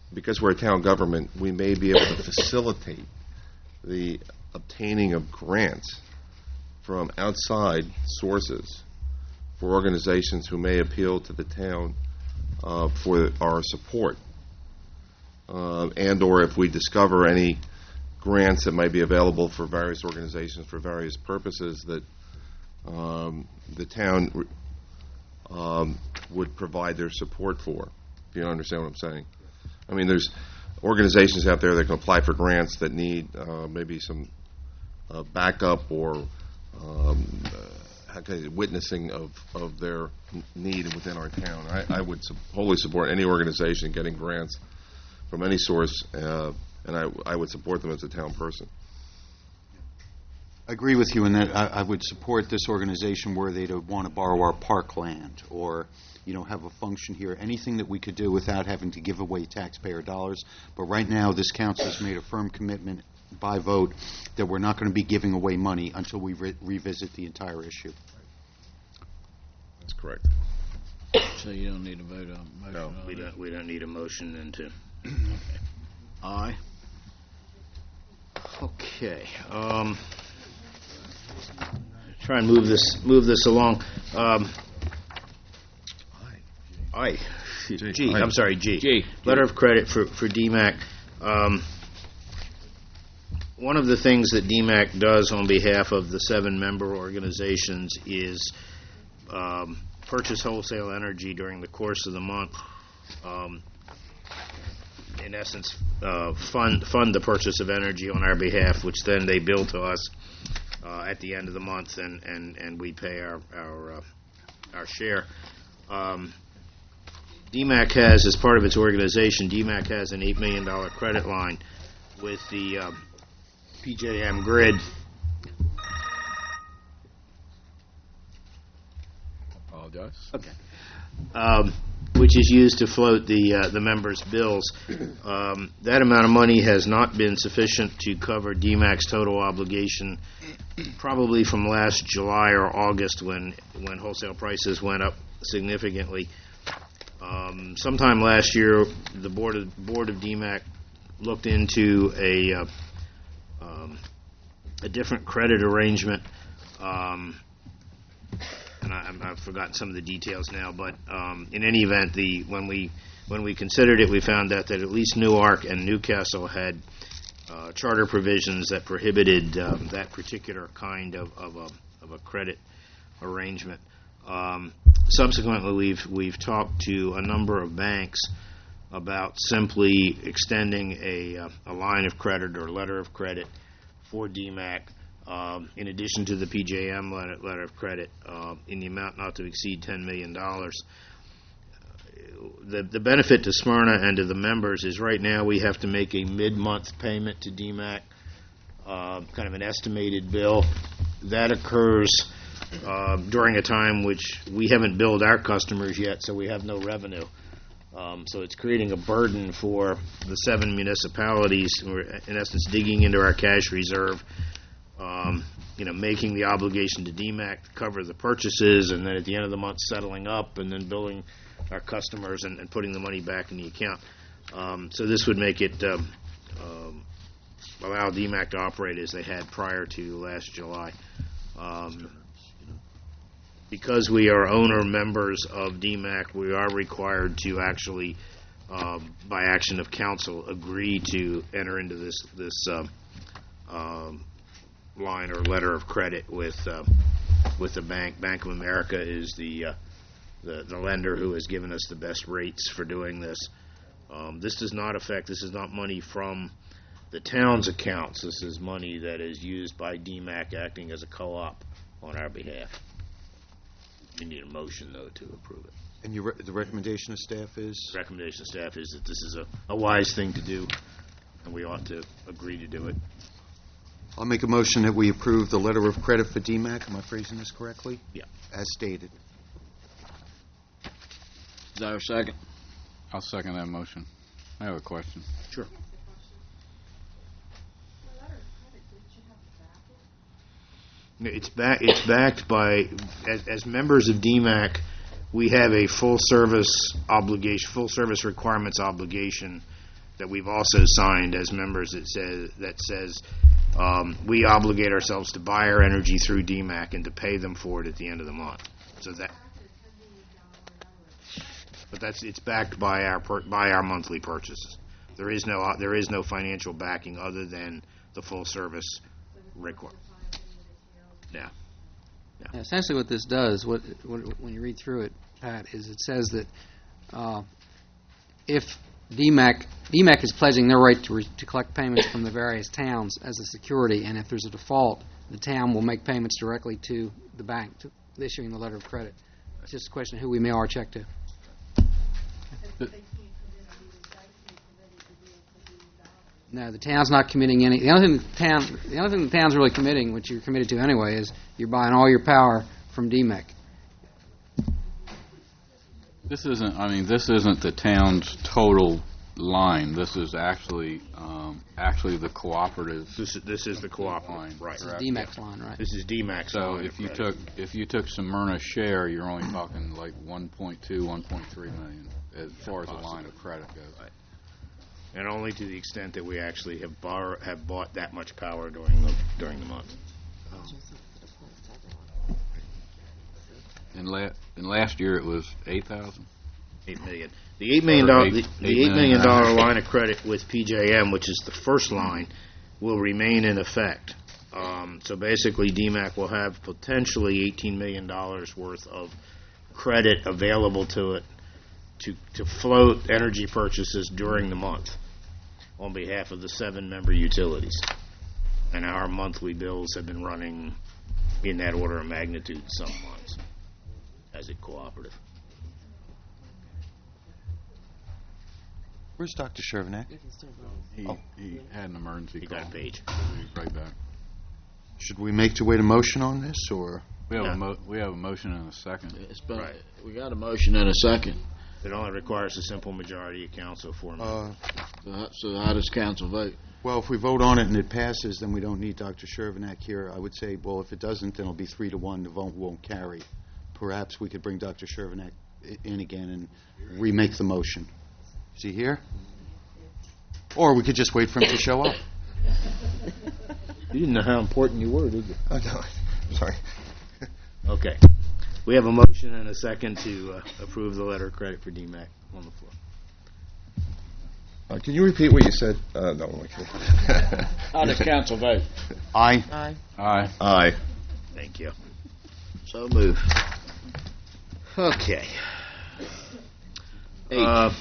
because we're a town government, we may be able to facilitate the obtaining of grants from outside sources for organizations who may appeal to the town uh, for our support. Uh, and or if we discover any grants that might be available for various organizations for various purposes that um, the town um, would provide their support for, if you understand what I'm saying. I mean, there's organizations out there that can apply for grants that need uh, maybe some uh, backup or um, uh, how can I say, witnessing of, of their need within our town. I, I would su- wholly support any organization getting grants from any source, uh, and I, I would support them as a town person. I agree with you in that I, I would support this organization were they to want to borrow our parkland or, you know, have a function here, anything that we could do without having to give away taxpayer dollars. But right now, this council has made a firm commitment by vote that we're not going to be giving away money until we re- revisit the entire issue. That's correct. So you don't need to vote on motion No, on we that? don't, we don't need a motion then to. Aye. Okay. Um, try and move this move this along. Um, I. G. G. I'm sorry, G. G. Letter of credit for for D MAC. Um, one of the things that D MAC does on behalf of the seven member organizations is um, purchase wholesale energy during the course of the month. Um, in essence, uh, fund fund the purchase of energy on our behalf, which then they bill to us uh, at the end of the month, and, and, and we pay our our uh, our share. Um, D MAC has, as part of its organization, D MAC has an eight million dollars credit line with the uh, P J M Grid. Apologize. Okay. Um, which is used to float the uh, the members' bills. Um, that amount of money has not been sufficient to cover D MAC's total obligation, probably from last July or August when when wholesale prices went up significantly. Um, sometime last year, the board of board of D MAC looked into a uh, um, a different credit arrangement. Um, and I, I've forgotten some of the details now, but um, in any event, the when we when we considered it, we found out that at least Newark and Newcastle had uh, charter provisions that prohibited um, that particular kind of, of a of a credit arrangement. Um, subsequently, we've we've talked to a number of banks about simply extending a uh, a line of credit or letter of credit for D MAC. Um, in addition to the P J M letter, letter of credit, uh, in the amount not to exceed ten million dollars. The, the benefit to Smyrna and to the members is right now we have to make a mid-month payment to D MAC, uh, kind of an estimated bill. That occurs uh, during a time which we haven't billed our customers yet, so we have no revenue. Um, so it's creating a burden for the seven municipalities. We're, in essence, digging into our cash reserve. Um, you know, making the obligation to D MAC to cover the purchases, and then at the end of the month settling up, and then billing our customers and, and putting the money back in the account. Um, so this would make it um, um, allow D MAC to operate as they had prior to last July. Um, because we are owner members of D MAC, we are required to actually, um, by action of council, agree to enter into this this. Um, um, line or letter of credit with uh, with the bank. Bank of America is the, uh, the the lender who has given us the best rates for doing this. Um, this does not affect. This is not money from the town's accounts. This is money that is used by D MAC acting as a co-op on our behalf. You need a motion though to approve it. And your re- the recommendation of staff is? The recommendation of staff is that this is a, a wise thing to do, and we ought to agree to do it. I'll make a motion that we approve the letter of credit for D MAC. Am I phrasing this correctly? Yeah. As stated. Is there a second? I'll second that motion. I have a question. Sure. It's back. It's backed by, as, as members of D MAC, we have a full service obligation, full service requirements obligation that we've also signed as members that says, that says um, we obligate ourselves to buy our energy through D MAC and to pay them for it at the end of the month. So that, but that's, it's backed by our, per, by our monthly purchases. There is no, there is no financial backing other than the full service record. Yeah. Yeah, essentially what this does, what, what, when you read through it, Pat, is it says that uh, if D MAC, D MAC is pledging their right to, re, to collect payments from the various towns as a security, and if there's a default, the town will make payments directly to the bank, to issuing the letter of credit. It's just a question of who we mail our check to. No, the town's not committing any. The only thing the town, the only thing the town's really committing, which you're committed to anyway, is you're buying all your power from D MAC. This isn't. I mean, this isn't the town's total line. This is actually, um, actually the cooperative. This is, this is the cooperative line, right? This is D MAC's line, right? This is D MAC's So line. if you Right. took if you took Smyrna's share, you're only talking like one point two, one point three million as far as the line of credit goes. Right. And only to the extent that we actually have borrow, have bought that much power during the during the month. In la- in last year it was eight thousand. Eight million. The eight million dollar the, the eight million dollar dollars. line of credit with P J M, which is the first line, will remain in effect. Um, so basically, D MAC will have potentially eighteen million dollars worth of credit available to it to to float energy purchases during the month on behalf of the seven member utilities. And our monthly bills have been running in that order of magnitude some months as a cooperative. Where's Doctor Shervanek? He, Oh. he had an emergency He call. got a page. He'll be right back. Should we make to wait a motion on this, or? We have Yeah. a mo- we have a motion and a second. It's been, Right. we got a motion and a second. It only requires a simple majority of council for me. Uh, So how, so how does council vote? well, if we vote on it and it passes, then we don't need Doctor Shervanek here. I would say, well, if it doesn't, then it'll be three to one. The vote won't carry. Perhaps we could bring Doctor Shervanek i- in again and remake the motion. Is he here? Or we could just wait for him to show up. You didn't know how important you were, did you? Oh, no. Sorry. Okay. We have a motion and a second to uh, approve the letter of credit for D MAC on the floor. Uh, can you repeat what you said? Uh, no, I'm kidding. How does council vote? Aye. Aye. Aye. Aye. Thank you. So move. Okay. H. Uh,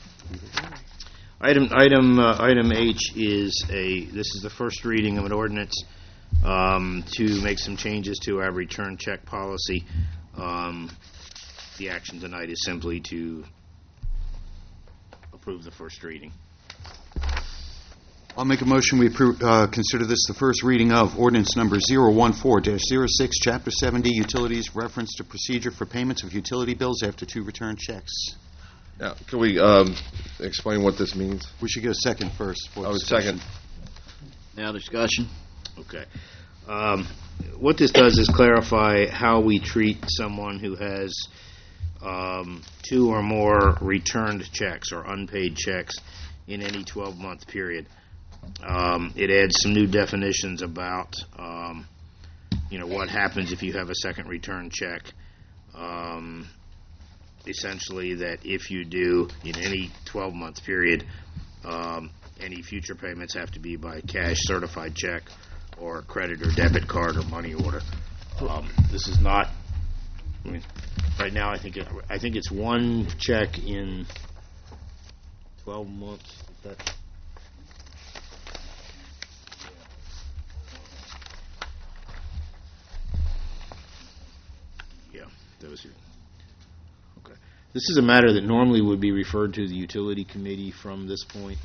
Item, item, uh, item H is a, this is the first reading of an ordinance um, to make some changes to our return check policy. Um, The action tonight is simply to approve the first reading. I'll make a motion we approve, uh, consider this the first reading of ordinance number zero one four dash zero six, Chapter seventy, Utilities, reference to procedure for payments of utility bills after two return checks. Now, can we um, explain what this means? We should get a second first. for Oh, discussion. second. Now discussion. Okay. Um, What this does is clarify how we treat someone who has um, two or more returned checks or unpaid checks in any twelve-month period. Um, It adds some new definitions about, um, you know, what happens if you have a second return check. Um, Essentially, that if you do, in any twelve-month period, um, any future payments have to be by cash certified check or credit or debit card or money order. Um, This is not, I mean, right now, I think, it- I think it's one check in twelve months. Is that- Yeah, those are. Okay. This is a matter that normally would be referred to the utility committee from this point,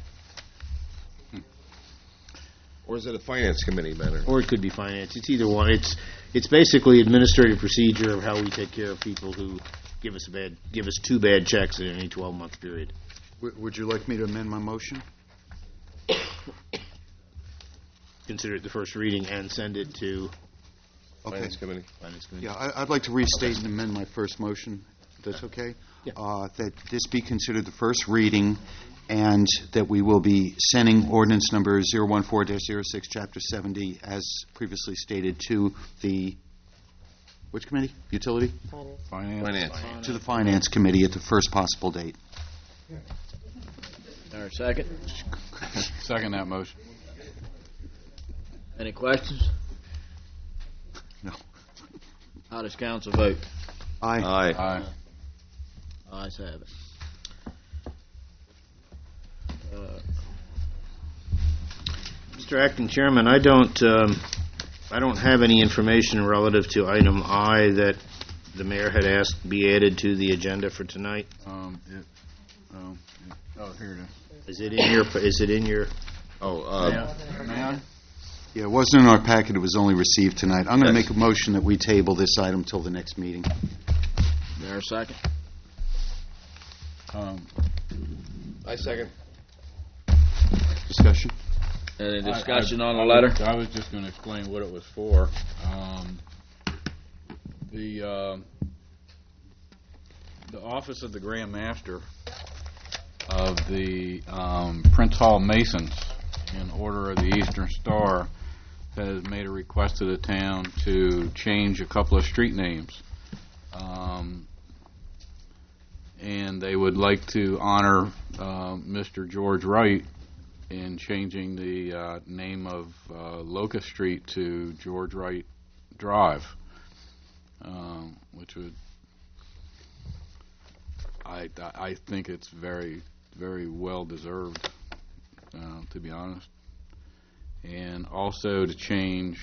Or is it a finance committee matter? or it could be finance. It's either one. It's it's basically administrative procedure of how we take care of people who give us a bad give us two bad checks in any twelve-month period. W- Would you like me to amend my motion? Consider it the first reading and send it to Okay. Finance committee. finance committee. Yeah, I- I'd like to restate and amend my first motion. that's okay? Uh, That this be considered the first reading, and that we will be sending ordinance number zero one four dash zero six, Chapter seventy, as previously stated, to the, which committee? Utility? Finance. Finance. To the Finance Committee at the first possible date. Our second. Second that motion. Any questions? No. How does council vote? Aye. Aye. Aye. Ayes have it. Uh, Mister Acting Chairman, I don't, um, I don't have any information relative to item I that the mayor had asked be added to the agenda for tonight. Um, it, oh, it, oh, here it is. Is it in your, is it in your? Oh, uh, May I? Yeah, it wasn't in our packet, it was only received tonight. I'm going to Yes. make a motion that we table this item till the next meeting. there a second? Um, I second. Discussion? Any discussion I- I- on I the letter? was- I was just going to explain what it was for. Um, The, um, the Office of the Grand Master of the um, Prince Hall Masons, in Order of the Eastern Star, has made a request to the town to change a couple of street names. Um, and they would like to honor uh, Mister George Wright in changing the uh, name of uh, Locust Street to George Wright Drive, um, which would, I, I think it's very, very well deserved, uh, to be honest. And also to change,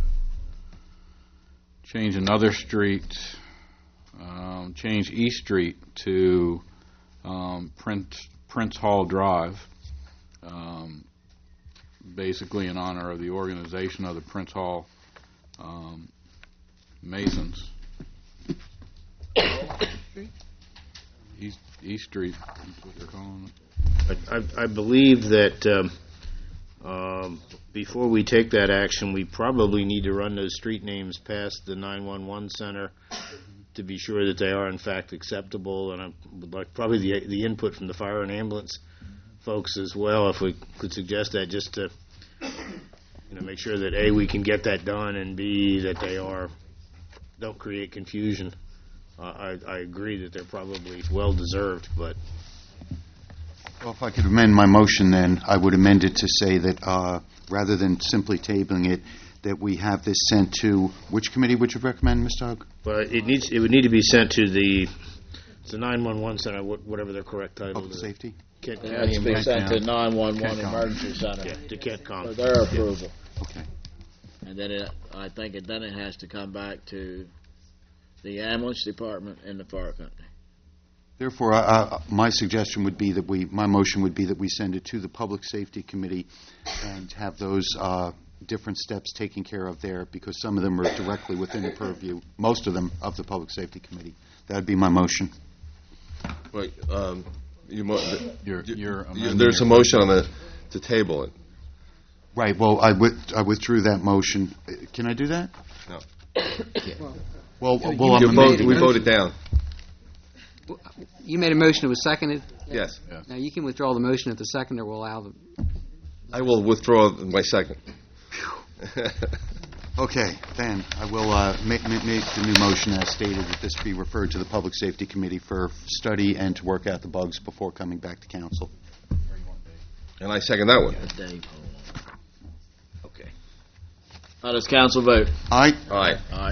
change another street, um, change East Street to um, Prince, Prince Hall Drive, um, basically in honor of the organization of the Prince Hall um, Masons. East, East Street, that's what they're calling it. I, I- I believe that um, um, before we take that action, we probably need to run those street names past the nine one one center to be sure that they are in fact acceptable, and I would like probably the, the input from the fire and ambulance folks as well, if we could suggest that, just to, you know, make sure that A, we can get that done, and B, that they are, don't create confusion. Uh, I, I agree that they're probably well-deserved, but Well, if I could amend my motion, then, I would amend it to say that, uh, rather than simply tabling it, that we have this sent to, which committee would you recommend, Mister Hogg? But it needs, it would need to be sent to the, it's the nine one one center, wha- whatever their correct title Public is. safety? Kent It County has to be sent to Emergency- nine one one Kent Com. Emergency Center Yeah, to Kentcom. for their approval. Okay. And then it, I think it, then it has to come back to the ambulance department and the fire company. Therefore, I- I- my suggestion would be that we, my motion would be that we send it to the Public Safety Committee and have those uh, different steps taken care of there, because some of them are directly within the purview, most of them, of the Public Safety Committee. That would be my motion. Wait, um, you mo- the- You're- you- you're you- amending There's a your- motion on the, to table it. Right, well, I with- I withdrew that motion. Uh, Can I do that? No. Well, You- well, I'm You vote- amending We it. voted down. You made a motion, it was seconded. Yes. Now, you can withdraw the motion if the seconder will allow the, I will withdraw my second. Okay, then, I will uh, make make the new motion as stated, that this be referred to the Public Safety Committee for study and to work out the bugs before coming back to council. And I second that one. Dave, hold on. Okay. How does council vote? Aye. Aye. Aye.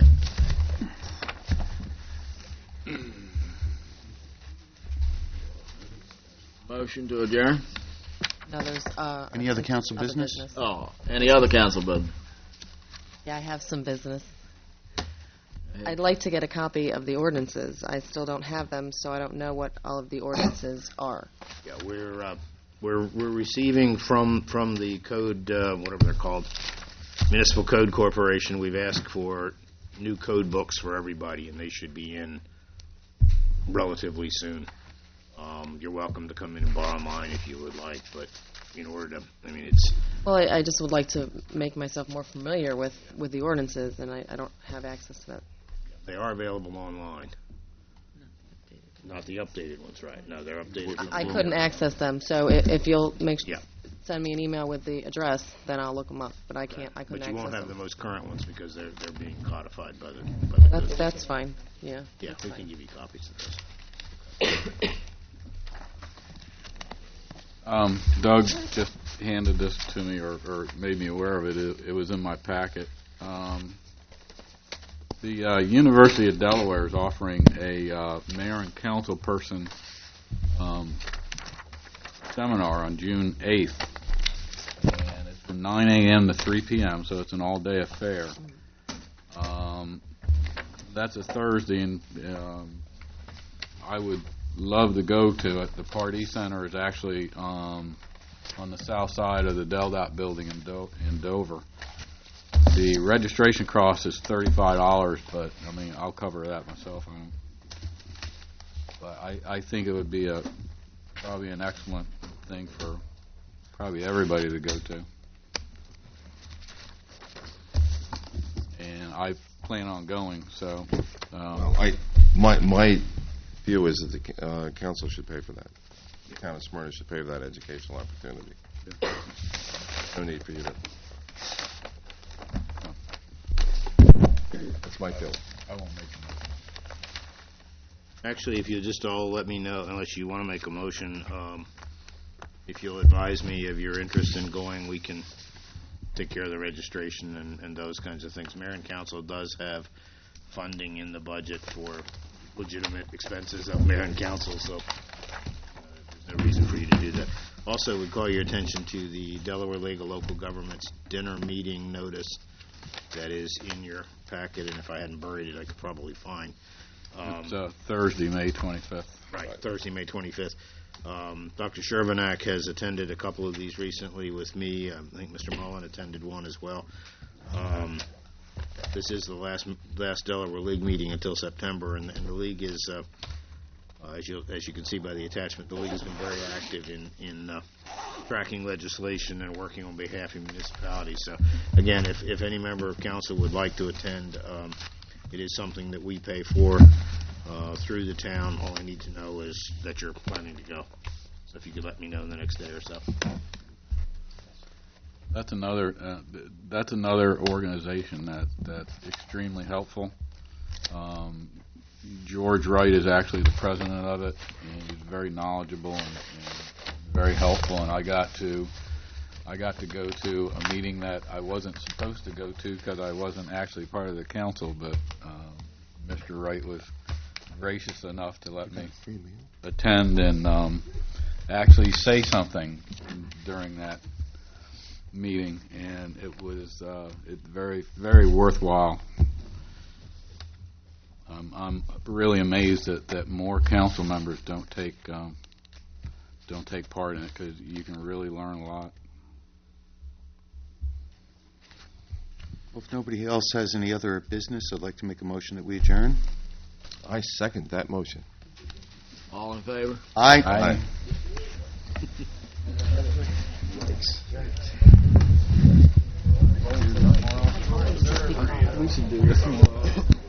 Motion to adjourn? No, there's, uh... Any other council other business? Oh, any other council business? Yeah, I have some business. I'd like to get a copy of the ordinances. I still don't have them, so I don't know what all of the ordinances are. Yeah, we're, uh, we're, we're receiving from, from the code, uh, whatever they're called, Municipal Code Corporation, we've asked for new code books for everybody, and they should be in relatively soon. Um, you're welcome to come in and borrow mine if you would like, but in order to, I mean, it's, Well, I, I just would like to make myself more familiar with, with the ordinances, and I, I don't have access to that. they are available online. Not the updated ones, right? No, they're updated. from I Bloomberg. couldn't access them, so i- if you'll make, s- Yeah. send me an email with the address, then I'll look them up, but I can't, I couldn't But you access won't have the them. most current ones because they're, they're being codified by the, by the. That's, that's fine, yeah. Yeah, that's we fine. can give you copies of those. Um, Doug just handed this to me, or, or made me aware of it. It, it was in my packet. Um, the uh, University of Delaware is offering a uh, mayor and council person um, seminar on June eighth, and it's from nine a.m. to three p.m., so it's an all-day affair. Um, that's a Thursday, and um, I would love to go to it. The Pardee Center is actually um, on the south side of the Del Dot building in, Do- in Dover. The registration cost is thirty-five dollars, but I mean I'll cover that myself. I mean, but I, I think it would be a probably an excellent thing for probably everybody to go to. And I plan on going, so. Um, Well, I, my, my view is that the c- uh, council should pay for that. The town of Smyrna should pay for that educational opportunity. No need for you to. That's my feeling. I won't make a motion. Actually, if you just all let me know, unless you want to make a motion, um, if you'll advise me of your interest in going, we can take care of the registration and, and those kinds of things. Mayor and council does have funding in the budget for legitimate expenses of mayor and council, so uh, there's no reason for you to do that. Also, we call your attention to the Delaware League of Local Governments dinner meeting notice that is in your packet, and if I hadn't buried it, I could probably find. Um, It's uh, Thursday, May twenty-fifth. Right, Thursday, May twenty-fifth. Um, Doctor Shervanak has attended a couple of these recently with me. Um, I think Mister Mullen attended one as well. Um, This is the last last Delaware League meeting until September, and, and the league is, uh, uh, as you as you can see by the attachment, the league has been very active in in uh, tracking legislation and working on behalf of municipalities. So, again, if if any member of council would like to attend, um, it is something that we pay for uh, through the town. All I need to know is that you're planning to go. So, if you could let me know in the next day or so. That's another. Uh, th- that's another organization that that's extremely helpful. Um, George Wright is actually the president of it, and he's very knowledgeable and, and very helpful. And I got to, I got to go to a meeting that I wasn't supposed to go to because I wasn't actually part of the council. But um, Mister Wright was gracious enough to let me attend and um, actually say something during that meeting, and it was uh, it very very worthwhile. Um, I'm really amazed that, that more council members don't take um, don't take part in it because you can really learn a lot. Well, if nobody else has any other business, I'd like to make a motion that we adjourn. I second that motion. All in favor? Aye. Aye. We should do this.